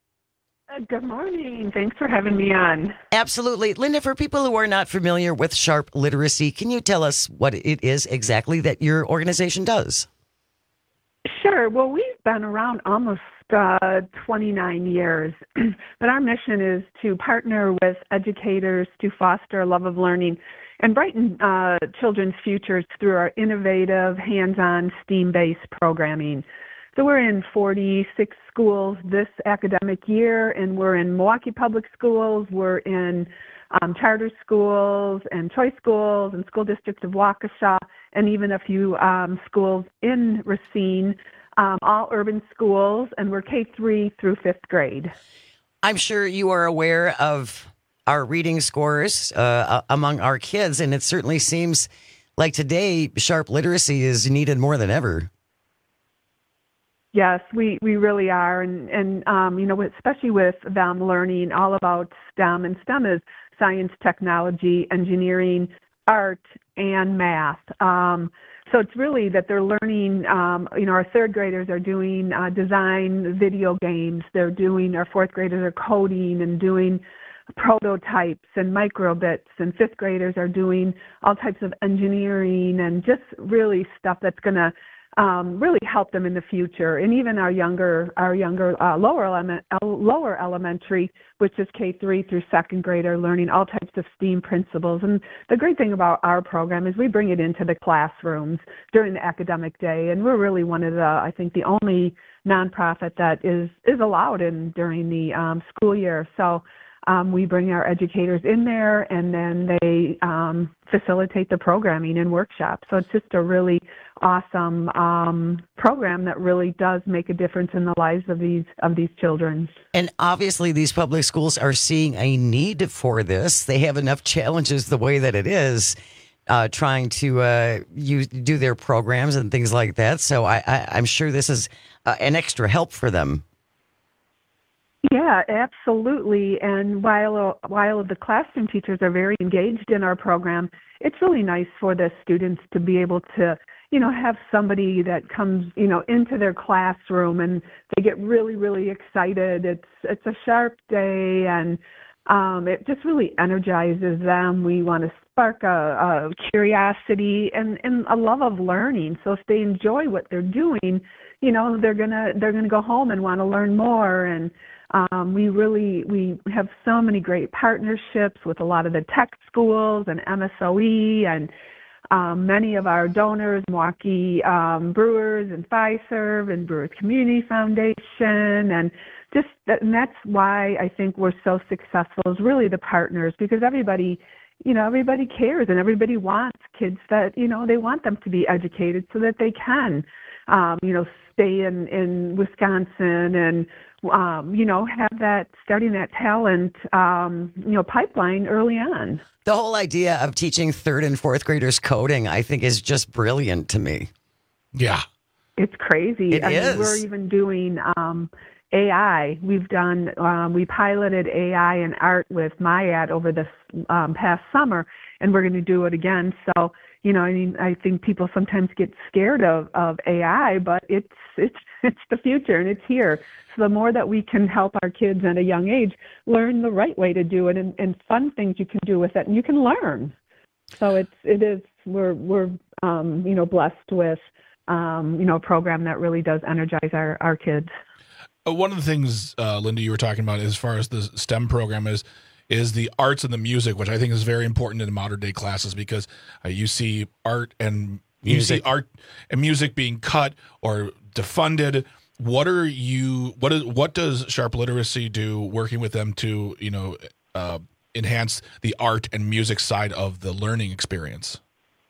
Good morning. Thanks for having me on. Absolutely. Linda, for people who are not familiar with Sharp Literacy, can you tell us what it is exactly that your organization does? Sure. Well, we've been around almost uh, twenty-nine years, but our mission is to partner with educators to foster a love of learning and brighten uh, children's futures through our innovative, hands-on, STEAM-based programming. So we're in forty-six schools this academic year, and we're in Milwaukee Public Schools, we're in um, charter schools and choice schools and school districts of Waukesha, and even a few um, schools in Racine, um, all urban schools, and we're K three through fifth grade. I'm sure you are aware of our reading scores uh, among our kids, and it certainly seems like today Sharp Literacy is needed more than ever. Yes, we, we really are, and, and um, you know, especially with them learning all about STEM, and STEM is science, technology, engineering, art, and math. Um, so it's really that they're learning, um, you know, our third graders are doing uh, design video games, they're doing, our fourth graders are coding and doing prototypes and microbits, and fifth graders are doing all types of engineering and just really stuff that's going to Um, really help them in the future. And even our younger, our younger uh, lower element, lower elementary, which is K three through second grade, are learning all types of STEAM principles. And the great thing about our program is we bring it into the classrooms during the academic day. And we're really one of the, I think, the only nonprofit that is is allowed in during the um, school year. So um, we bring our educators in there, and then they um, facilitate the programming and workshops. So it's just a really awesome um, program that really does make a difference in the lives of these of these children. And obviously these public schools are seeing a need for this. They have enough challenges the way that it is, uh, trying to uh, use, do their programs and things like that. So I, I, I'm sure this is uh, an extra help for them. Yeah, absolutely. And while while the classroom teachers are very engaged in our program, it's really nice for the students to be able to, you know, have somebody that comes, you know, into their classroom and they get really, really excited. It's it's a sharp day, and um, it just really energizes them. We want to spark a, a curiosity and, and a love of learning. So if they enjoy what they're doing, you know, they're gonna they're gonna go home and want to learn more. And Um, we really, we have so many great partnerships with a lot of the tech schools and M S O E, and um, many of our donors, Milwaukee um, Brewers and Fiserv and Brewers Community Foundation, and just, and that's why I think we're so successful, is really the partners, because everybody, you know, everybody cares, and everybody wants kids that, you know, they want them to be educated so that they can, um, you know, stay in, in Wisconsin and, um, you know, have that, starting that talent, um, you know, pipeline early on. The whole idea of teaching third and fourth graders coding, I think, is just brilliant to me. Yeah. It's crazy. It I is. mean, we're even doing, um, A I. We've done, um, we piloted A I and art with MyAd over this um, past summer, and we're going to do it again. So, you know, I mean, I think people sometimes get scared of, of A I, but it's it's it's the future and it's here. So the more that we can help our kids at a young age learn the right way to do it and, and fun things you can do with it, and you can learn. So it's it is we're we're um, you know blessed with um, you know a program that really does energize our our kids. One of the things, uh, Linda, you were talking about as far as the STEM program is, is the arts and the music, which I think is very important in modern day classes because uh, you see art and you see art and music being cut or defunded. What are you? What is? What does Sharp Literacy do? Working with them to you know uh, enhance the art and music side of the learning experience.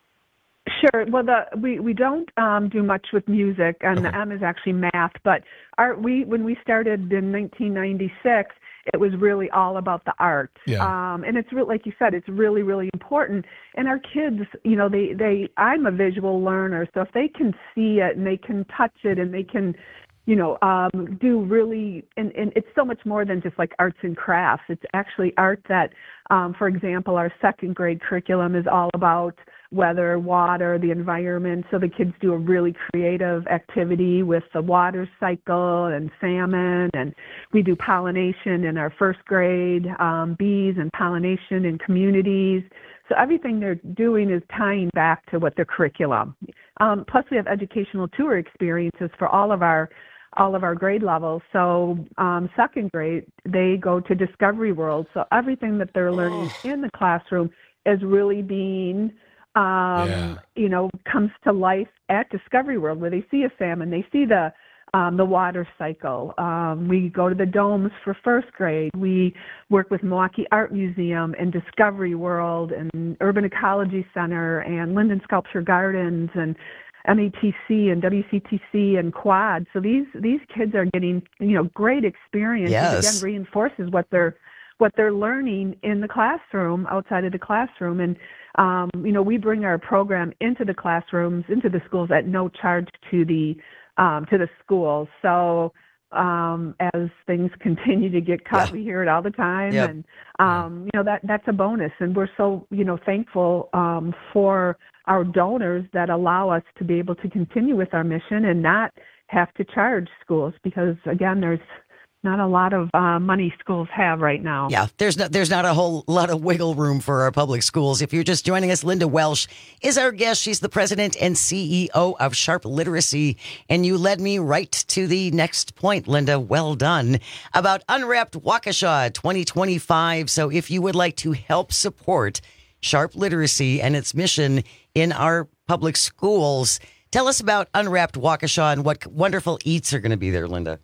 Sure. Well, the, we we don't um, do much with music, and okay. the M is actually math. But art, we when we started in nineteen ninety-six, it was really all about the art. Yeah. Um, and it's really, like you said, it's really really important. And our kids, you know, they they I'm a visual learner, so if they can see it and they can touch it and they can, you know, um, do really, and, and it's so much more than just like arts and crafts. It's actually art that, um, for example, our second grade curriculum is all about weather, water, the environment. So the kids do a really creative activity with the water cycle and salmon, and we do pollination in our first grade, um, bees and pollination in communities. So everything they're doing is tying back to what their curriculum. Um, plus, we have educational tour experiences for all of our all of our grade levels. So um, second grade, they go to Discovery World. So everything that they're learning oh. in the classroom is really being Um, yeah. you know, comes to life at Discovery World, where they see a salmon, they see the um, the water cycle. Um, we go to the domes for first grade. We work with Milwaukee Art Museum and Discovery World and Urban Ecology Center and Linden Sculpture Gardens and M A T C and W C T C and Quad. So these these kids are getting, you know, great experience. Yes. Again, reinforces what they're what they're learning in the classroom, outside of the classroom. And Um, you know, we bring our program into the classrooms, into the schools at no charge to the um, to the schools. So um, as things continue to get cut, yeah. we hear it all the time, yep. and um, you know that that's a bonus. And we're so you know thankful um, for our donors that allow us to be able to continue with our mission and not have to charge schools, because again, there's not a lot of uh, money schools have right now. Yeah, there's not there's not a whole lot of wiggle room for our public schools. If you're just joining us, Linda Welsh is our guest. She's the president and C E O of Sharp Literacy. And you led me right to the next point, Linda. Well done. About Unwrapped Waukesha twenty twenty-five. So if you would like to help support Sharp Literacy and its mission in our public schools, tell us about Unwrapped Waukesha and what wonderful eats are going to be there, Linda.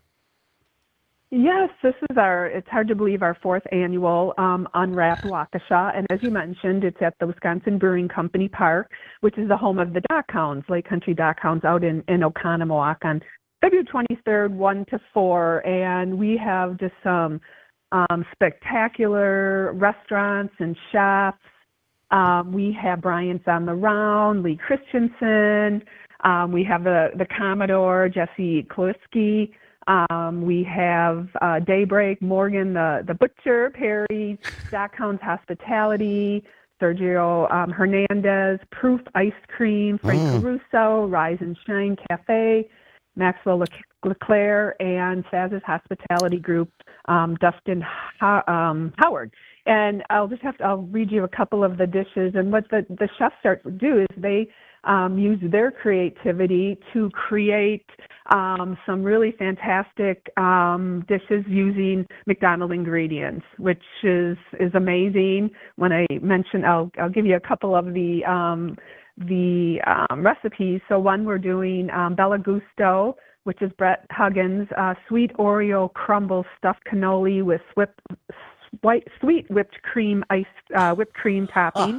Yes, this is our, it's hard to believe, our fourth annual um, Unwrapped Waukesha. And as you mentioned, it's at the Wisconsin Brewing Company Park, which is the home of the Dock Hounds, Lake Country Dock Hounds, out in, in Oconomowoc on February twenty-third, one to four. And we have just some um, spectacular restaurants and chefs. Um, we have Bryant's on the Round, Lee Christensen. Um, we have the, the Commodore, Jesse Kloitsky. Um, we have uh, Daybreak, Morgan, the, the Butcher, Perry, Dock Hounds Hospitality, Sergio um, Hernandez, Proof Ice Cream, Frank mm. Caruso, Rise and Shine Cafe, Maxwell Le- LeClaire, and Faz's Hospitality Group, um, Dustin Ho- um, Howard. And I'll just have to, I'll read you a couple of the dishes. And what the, the chefs start to do is they um, use their creativity to create um, some really fantastic um, dishes using McDonald's ingredients, which is, is amazing. When I mention, I'll, I'll give you a couple of the um, the um, recipes. So one, we're doing um, Bella Gusto, which is Brett Huggins, uh, sweet Oreo crumble stuffed cannoli with whipped white sweet whipped cream ice uh, whipped cream topping.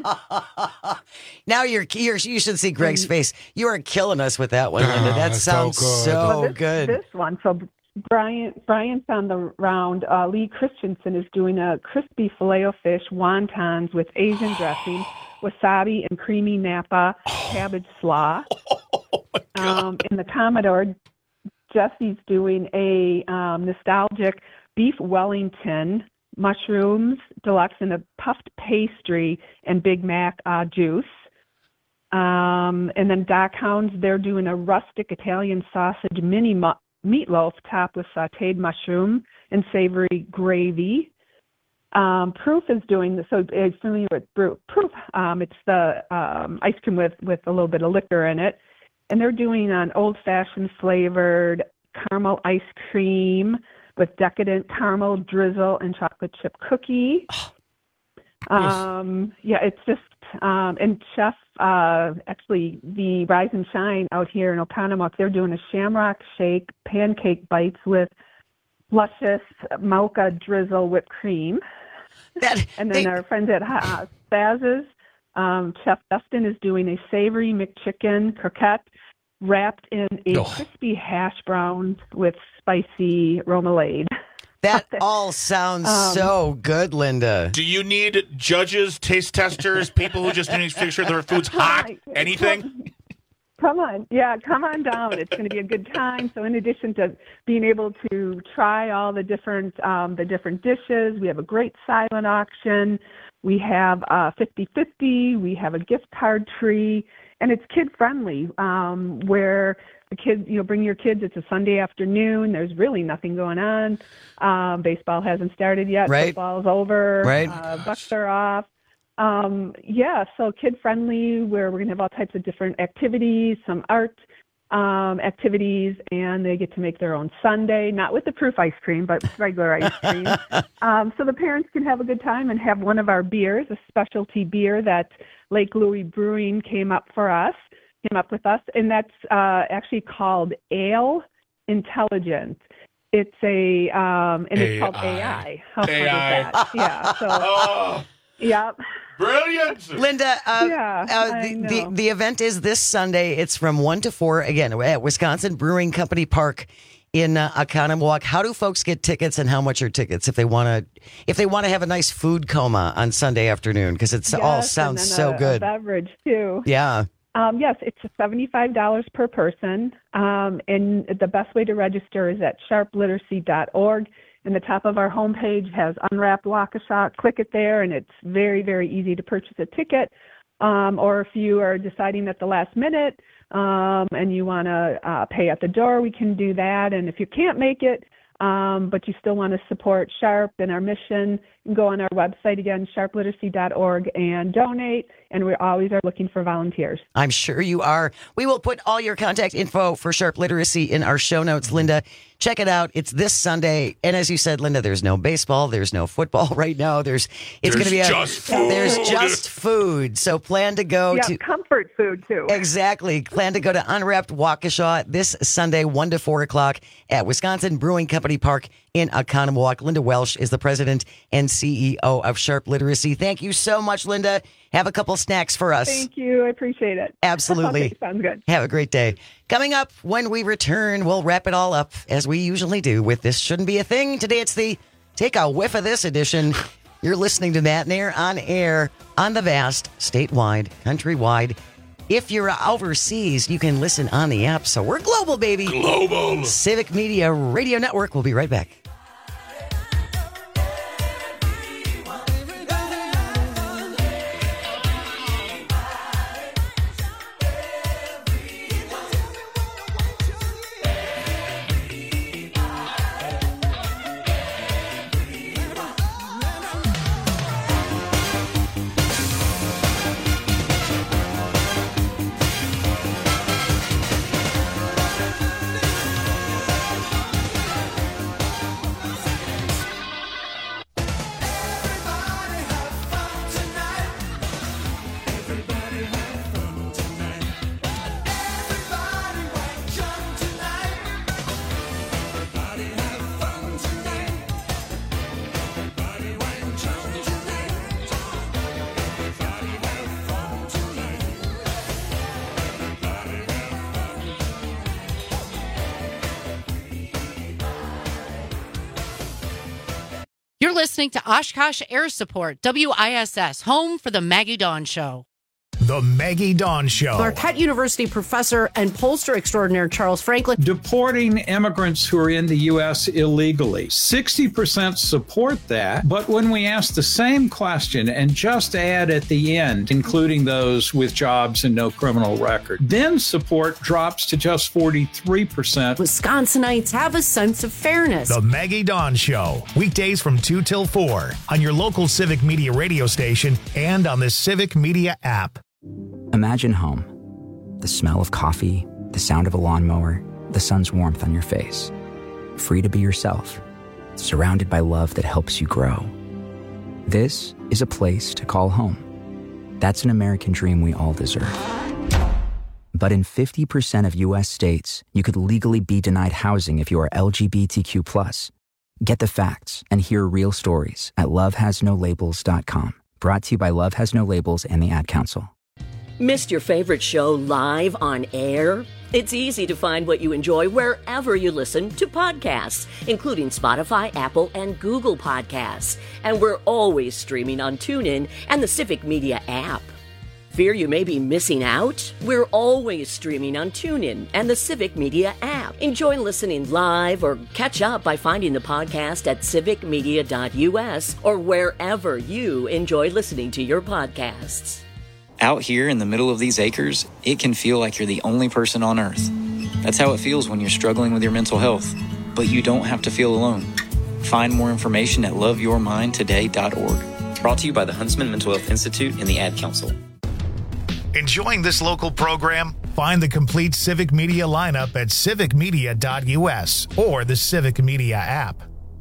Now you're, you're you should see Greg's face. You are killing us with that one, Linda. That Oh, sounds so good. so Well, this, good. This one, so Brian Brian's on the round. Uh, Lee Christensen is doing a crispy Filet-O-Fish wontons with Asian dressing, wasabi and creamy Napa cabbage slaw. Oh, um, in the Commodore, Jesse's doing a um, nostalgic beef Wellington, mushrooms deluxe, and a puffed pastry and Big Mac uh, juice. Um, and then Doc Hound's, they're doing a rustic Italian sausage mini mu- meatloaf topped with sautéed mushroom and savory gravy. Um, Proof is doing this, so it's familiar with Proof. Um, it's the um, ice cream with, with a little bit of liquor in it. And they're doing an old-fashioned flavored caramel ice cream with decadent caramel drizzle and chocolate chip cookie. Um, yeah, it's just, um, and Chef, uh, actually, the Rise and Shine out here in Oconomowoc, they're doing a shamrock shake pancake bites with luscious mocha drizzle whipped cream. That, and then they, our friends at uh, Spaz's, um, Chef Dustin is doing a savory McChicken croquette wrapped in a oh. crispy hash brown with spicy remoulade. That all sounds um, so good, Linda. Do you need judges, taste testers, people who just need to make sure their food's hot? Anything? Come on. Yeah, come on down. It's going to be a good time. So in addition to being able to try all the different um, the different dishes, we have a great silent auction. We have uh, fifty-fifty. We have a gift card tree. And it's kid-friendly, um, where the kids, you know, bring your kids. It's a Sunday afternoon. There's really nothing going on. Um, baseball hasn't started yet. Right. Football's over. Right. Uh, Bucks are off. Um, yeah, so kid-friendly, where we're going to have all types of different activities, some art um, activities, and they get to make their own sundae, not with the Proof ice cream, but regular ice cream. um, so the parents can have a good time and have one of our beers, a specialty beer that Lake Louis Brewing came up for us, came up with us, and that's uh, actually called Ale Intelligent. It's a, um, and it's called A I. How fun is that? Yeah, so, oh, yeah. Brilliant. Linda, uh, Yeah, uh, I the, know. the, the event is this Sunday. It's from one to four, again, at Wisconsin Brewing Company Park in uh, Oconomowoc. How do folks get tickets, and how much are tickets if they want to if they want to have a nice food coma on Sunday afternoon? Because it Yes, all and sounds then so a, good. A beverage too. Yeah. Um, yes, it's seventy-five dollars per person, um, and the best way to register is at sharp literacy dot org. And the top of our homepage has Unwrapped Waukesha. Click it there, and it's very, very easy to purchase a ticket. Um, or if you are deciding at the last minute um, and you want to uh, pay at the door, we can do that. And if you can't make it, um, but you still want to support Sharp and our mission, you can go on our website again, sharp literacy dot org, and donate. And we always are looking for volunteers. I'm sure you are. We will put all your contact info for Sharp Literacy in our show notes, Linda. Check it out. It's this Sunday. And as you said, Linda, there's no baseball. There's no football right now. There's It's going to be a, just food. There's just food. So plan to go yeah, to comfort food too. Exactly. Plan to go to Unwrapped Waukesha this Sunday, one to four o'clock at Wisconsin Brewing Company Park in Oconomowoc. Linda Welsh is the president and C E O of Sharp Literacy. Thank you so much, Linda. Have a couple snacks for us. Thank you. I appreciate it. Absolutely. Okay, sounds good. Have a great day. Coming up when we return, we'll wrap it all up as we usually do with This Shouldn't Be a Thing. Today it's the Take a Whiff of This edition. You're listening to Matt Nair on air on the vast, statewide, countrywide. If you're overseas, you can listen on the app. So we're global, baby. Global. Civic Media Radio Network. We'll be right back. You're listening to Oshkosh Air Support, W I S S, home for the Maggie Dawn Show. The Maggie Dawn Show. Marquette University professor and pollster extraordinaire Charles Franklin. Deporting immigrants who are in the U S illegally. sixty percent support that, but when we ask the same question and just add at the end, including those with jobs and no criminal record, then support drops to just forty-three percent. Wisconsinites have a sense of fairness. The Maggie Dawn Show. Weekdays from two till four on your local Civic Media radio station and on the Civic Media app. Imagine home. The smell of coffee, the sound of a lawnmower, the sun's warmth on your face. Free to be yourself, surrounded by love that helps you grow. This is a place to call home. That's an American dream we all deserve. But in fifty percent of U S states, you could legally be denied housing if you are L G B T Q plus. Get the facts and hear real stories at love has no labels dot com. Brought to you by Love Has No Labels and the Ad Council. Missed your favorite show live on air? It's easy to find what you enjoy wherever you listen to podcasts, including Spotify, Apple, and Google Podcasts. And we're always streaming on TuneIn and the Civic Media app. Fear you may be missing out? We're always streaming on TuneIn and the Civic Media app. Enjoy listening live or catch up by finding the podcast at civic media dot U S or wherever you enjoy listening to your podcasts. Out here in the middle of these acres, it can feel like you're the only person on earth. That's how it feels when you're struggling with your mental health. But you don't have to feel alone. Find more information at love your mind today dot org. Brought to you by the Huntsman Mental Health Institute and the Ad Council. Enjoying this local program? Find the complete Civic Media lineup at civic media dot U S or the Civic Media app.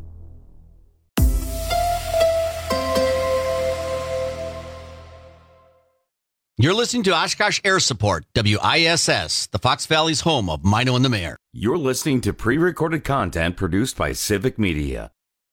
You're listening to Oshkosh Air Support, W I S S, the Fox Valley's home of Mino and the Mayor. You're listening to pre-recorded content produced by Civic Media.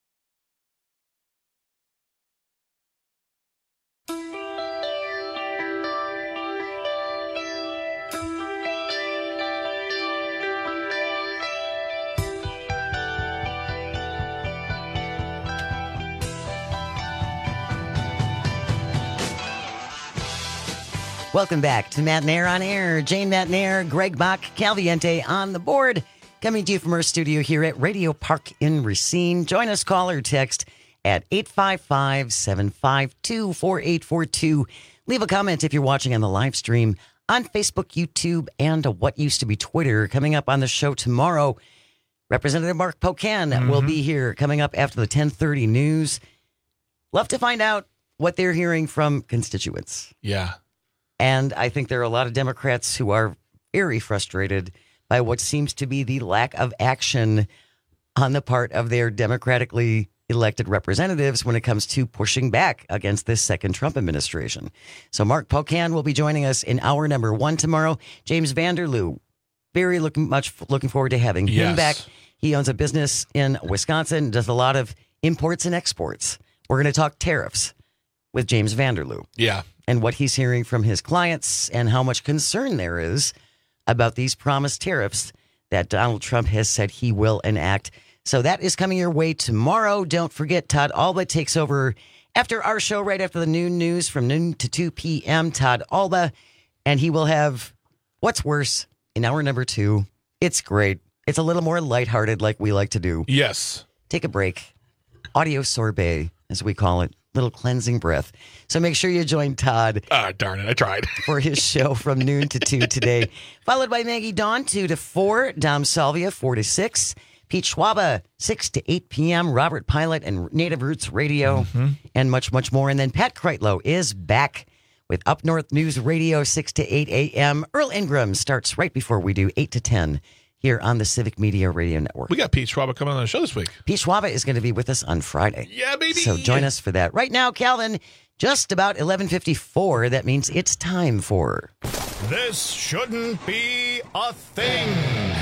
Welcome back to Matt and Air on Air. Jane Matt and Air, Greg Bach, Calviente on the board. Coming to you from our studio here at Radio Park in Racine. Join us, call or text at eight five five, seven five two, four eight four two. Leave a comment if you're watching on the live stream on Facebook, YouTube, and what used to be Twitter. Coming up on the show tomorrow, Representative Mark Pocan mm-hmm. will be here coming up after the ten thirty news. Love to find out what they're hearing from constituents. Yeah. And I think there are a lot of Democrats who are very frustrated by what seems to be the lack of action on the part of their democratically elected representatives when it comes to pushing back against this second Trump administration. So Mark Pocan will be joining us in hour number one tomorrow. James Vanderloo, very looking much looking forward to having yes. him back. He owns a business in Wisconsin, does a lot of imports and exports. We're going to talk tariffs with James Vanderloo. Yeah. And what he's hearing from his clients and how much concern there is about these promised tariffs that Donald Trump has said he will enact. So that is coming your way tomorrow. Don't forget, Todd Alba takes over after our show right after the noon news from noon to two p.m. Todd Alba, and he will have What's Worse in hour number two. It's great. It's a little more lighthearted like we like to do. Yes. Take a break. Audio sorbet, as we call it. Little cleansing breath. So make sure you join Todd. Ah, darn it. I tried. For his show from noon to two today. Followed by Maggie Dawn, two to four. Dom Salvia, four to six. Pete Schwaba, six to eight p.m. Robert Pilot and Native Roots Radio. Mm-hmm. And much, much more. And then Pat Kreitlow is back with Up North News Radio, six to eight a.m. Earl Ingram starts right before we do, eight to ten. Here on the Civic Media Radio Network. We got Pete Schwaba coming on the show this week. Pete Schwaba is going to be with us on Friday. Yeah, baby. So join us for that. Right now, Calvin, just about eleven fifty-four. That means it's time for... This shouldn't be a thing.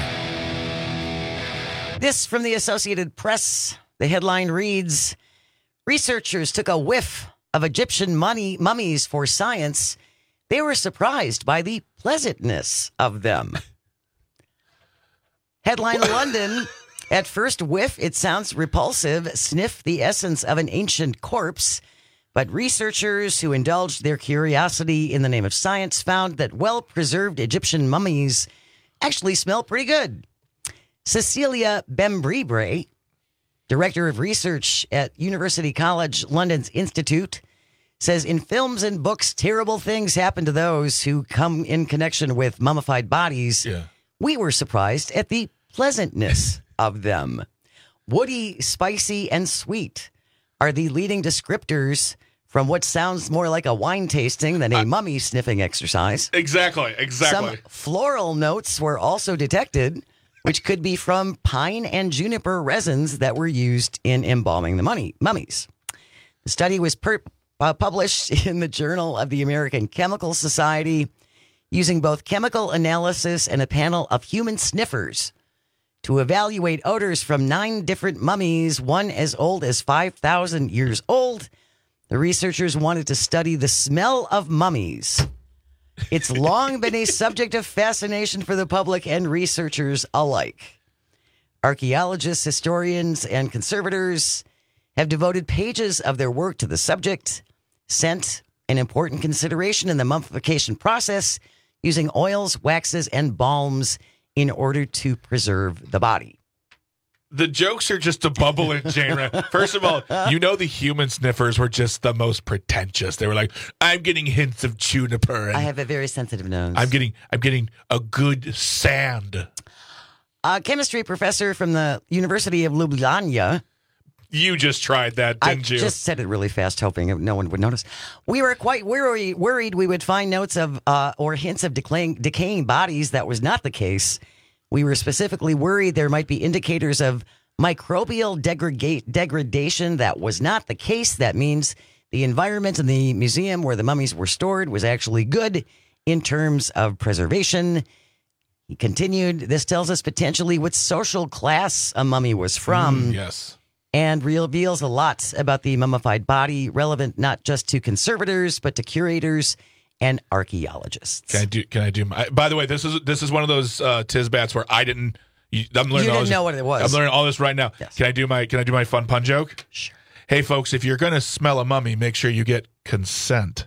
This from the Associated Press. The headline reads, researchers took a whiff of Egyptian money, mummies for science. They were surprised by the pleasantness of them. Headline London, at first whiff, it sounds repulsive. Sniff the essence of an ancient corpse. But researchers who indulged their curiosity in the name of science found that well-preserved Egyptian mummies actually smell pretty good. Cecilia Bembribre, director of research at University College London's Institute, says in films and books, terrible things happen to those who come in connection with mummified bodies. Yeah. We were surprised at the pleasantness of them. Woody, spicy, and sweet are the leading descriptors from what sounds more like a wine tasting than a mummy sniffing exercise. Exactly, exactly. Some floral notes were also detected, which could be from pine and juniper resins that were used in embalming the mummy, mummies. The study was per, uh, published in the Journal of the American Chemical Society using both chemical analysis and a panel of human sniffers to evaluate odors from nine different mummies, one as old as five thousand years old. The researchers wanted to study the smell of mummies. It's long been a subject of fascination for the public and researchers alike. Archaeologists, historians, and conservators have devoted pages of their work to the subject, scent, an important consideration in the mummification process, using oils, waxes, and balms in order to preserve the body. The jokes are just a bubble in Jane. First of all, you know the human sniffers were just the most pretentious. They were like, "I'm getting hints of juniper. And I have a very sensitive nose. I'm getting, I'm getting a good sand." A chemistry professor from the University of Ljubljana. You just tried that, didn't I you? I just said it really fast, hoping no one would notice. We were quite worried, worried we would find notes of uh, or hints of decaying, decaying bodies. That was not the case. We were specifically worried there might be indicators of microbial degrega- degradation. That was not the case. That means the environment in the museum where the mummies were stored was actually good in terms of preservation. He continued, this tells us potentially what social class a mummy was from. Mm, yes. And reveals a lot about the mummified body, relevant not just to conservators, but to curators and archaeologists. Can I do? Can I do? My, by the way, this is this is one of those uh, Tizbats where I didn't. You, I'm learning you all didn't this, know what it was. I'm learning all this right now. Yes. Can I do my? Can I do my fun pun joke? Sure. Hey, folks, if you're going to smell a mummy, make sure you get consent.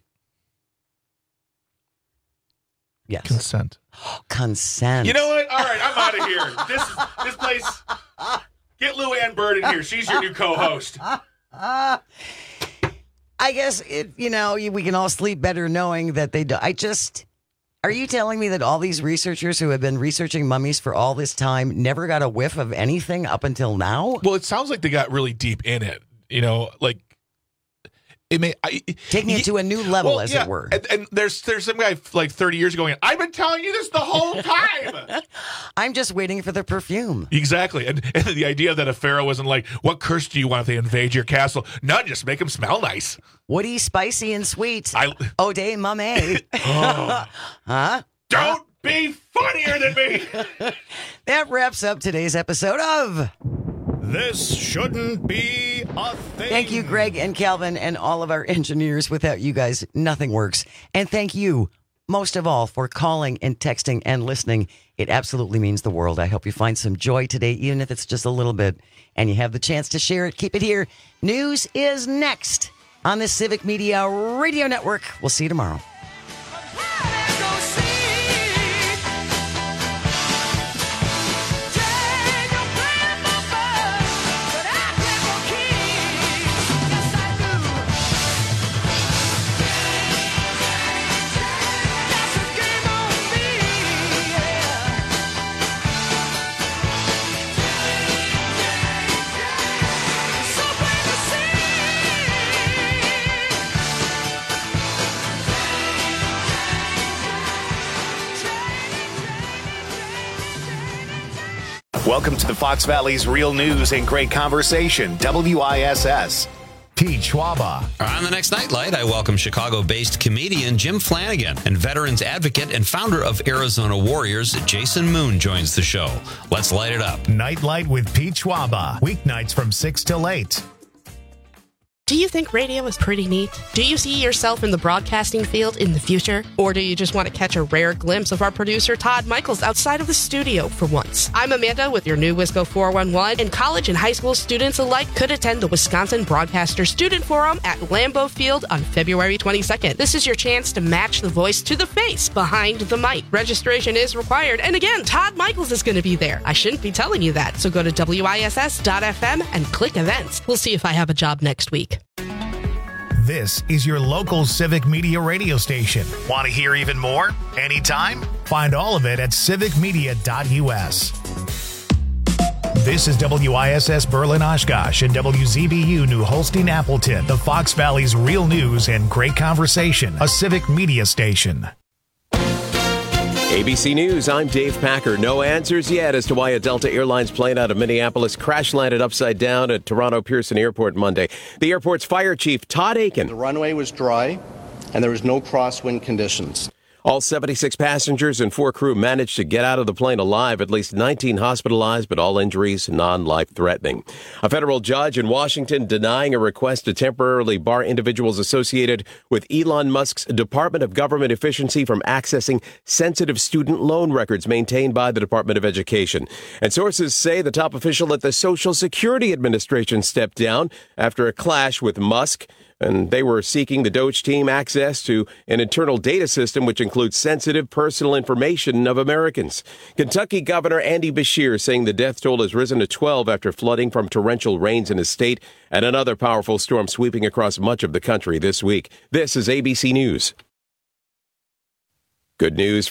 Yes. Consent. Consent. You know what? All right, I'm out of here. This is this place. Get Lou Ann Bird in here. She's your new co-host. Uh, I guess, it, you know, we can all sleep better knowing that they do. I just, are you telling me that all these researchers who have been researching mummies for all this time never got a whiff of anything up until now? Well, it sounds like they got really deep in it. You know, like, it may I, taking it to a new level, well, as yeah, it were. And, and there's there's some guy like thirty years ago going, I've been telling you this the whole time. I'm just waiting for the perfume. Exactly, and, and the idea that a pharaoh wasn't like, what curse do you want if they invade your castle? None, just make them smell nice. Woody, spicy, and sweet. I, Ode mummy. oh. Huh? Don't be funnier than me. That wraps up today's episode of This Shouldn't Be a Thing. Thank you, Greg and Calvin, and all of our engineers. Without you guys, nothing works. And thank you, most of all, for calling and texting and listening. It absolutely means the world. I hope you find some joy today, even if it's just a little bit, and you have the chance to share it. Keep it here. News is next on the Civic Media Radio Network. We'll see you tomorrow. Welcome to the Fox Valley's Real News and Great Conversation, W I S S. Pete Schwaba. On the next Nightlight, I welcome Chicago-based comedian Jim Flanagan, and veterans advocate and founder of Arizona Warriors, Jason Moon, joins the show. Let's light it up. Nightlight with Pete Schwaba. Weeknights from six till eight. Do you think radio is pretty neat? Do you see yourself in the broadcasting field in the future? Or do you just want to catch a rare glimpse of our producer Todd Michaels outside of the studio for once? I'm Amanda with your new Wisco four one one, and college and high school students alike could attend the Wisconsin Broadcaster Student Forum at Lambeau Field on February twenty-second. This is your chance to match the voice to the face behind the mic. Registration is required, and again, Todd Michaels is going to be there. I shouldn't be telling you that, so go to W I S S dot F M and click events. We'll see if I have a job next week. This is your local Civic Media radio station. Want to hear even more? Anytime? Find all of it at civic media dot U S. This is W I S S Berlin Oshkosh and W Z B U New Holstein Appleton, the Fox Valley's real news and great conversation, a Civic Media station. A B C News, I'm Dave Packer. No answers yet as to why a Delta Airlines plane out of Minneapolis crash landed upside down at Toronto Pearson Airport Monday. The airport's fire chief, Todd Aiken. The runway was dry and there was no crosswind conditions. All seventy-six passengers and four crew managed to get out of the plane alive, at least nineteen hospitalized, but all injuries non-life-threatening. A federal judge in Washington denying a request to temporarily bar individuals associated with Elon Musk's Department of Government Efficiency from accessing sensitive student loan records maintained by the Department of Education. And sources say the top official at the Social Security Administration stepped down after a clash with Musk. And they were seeking the Doge team access to an internal data system which includes sensitive personal information of Americans. Kentucky Governor Andy Beshear saying the death toll has risen to twelve after flooding from torrential rains in his state and another powerful storm sweeping across much of the country this week. This is A B C News. Good news.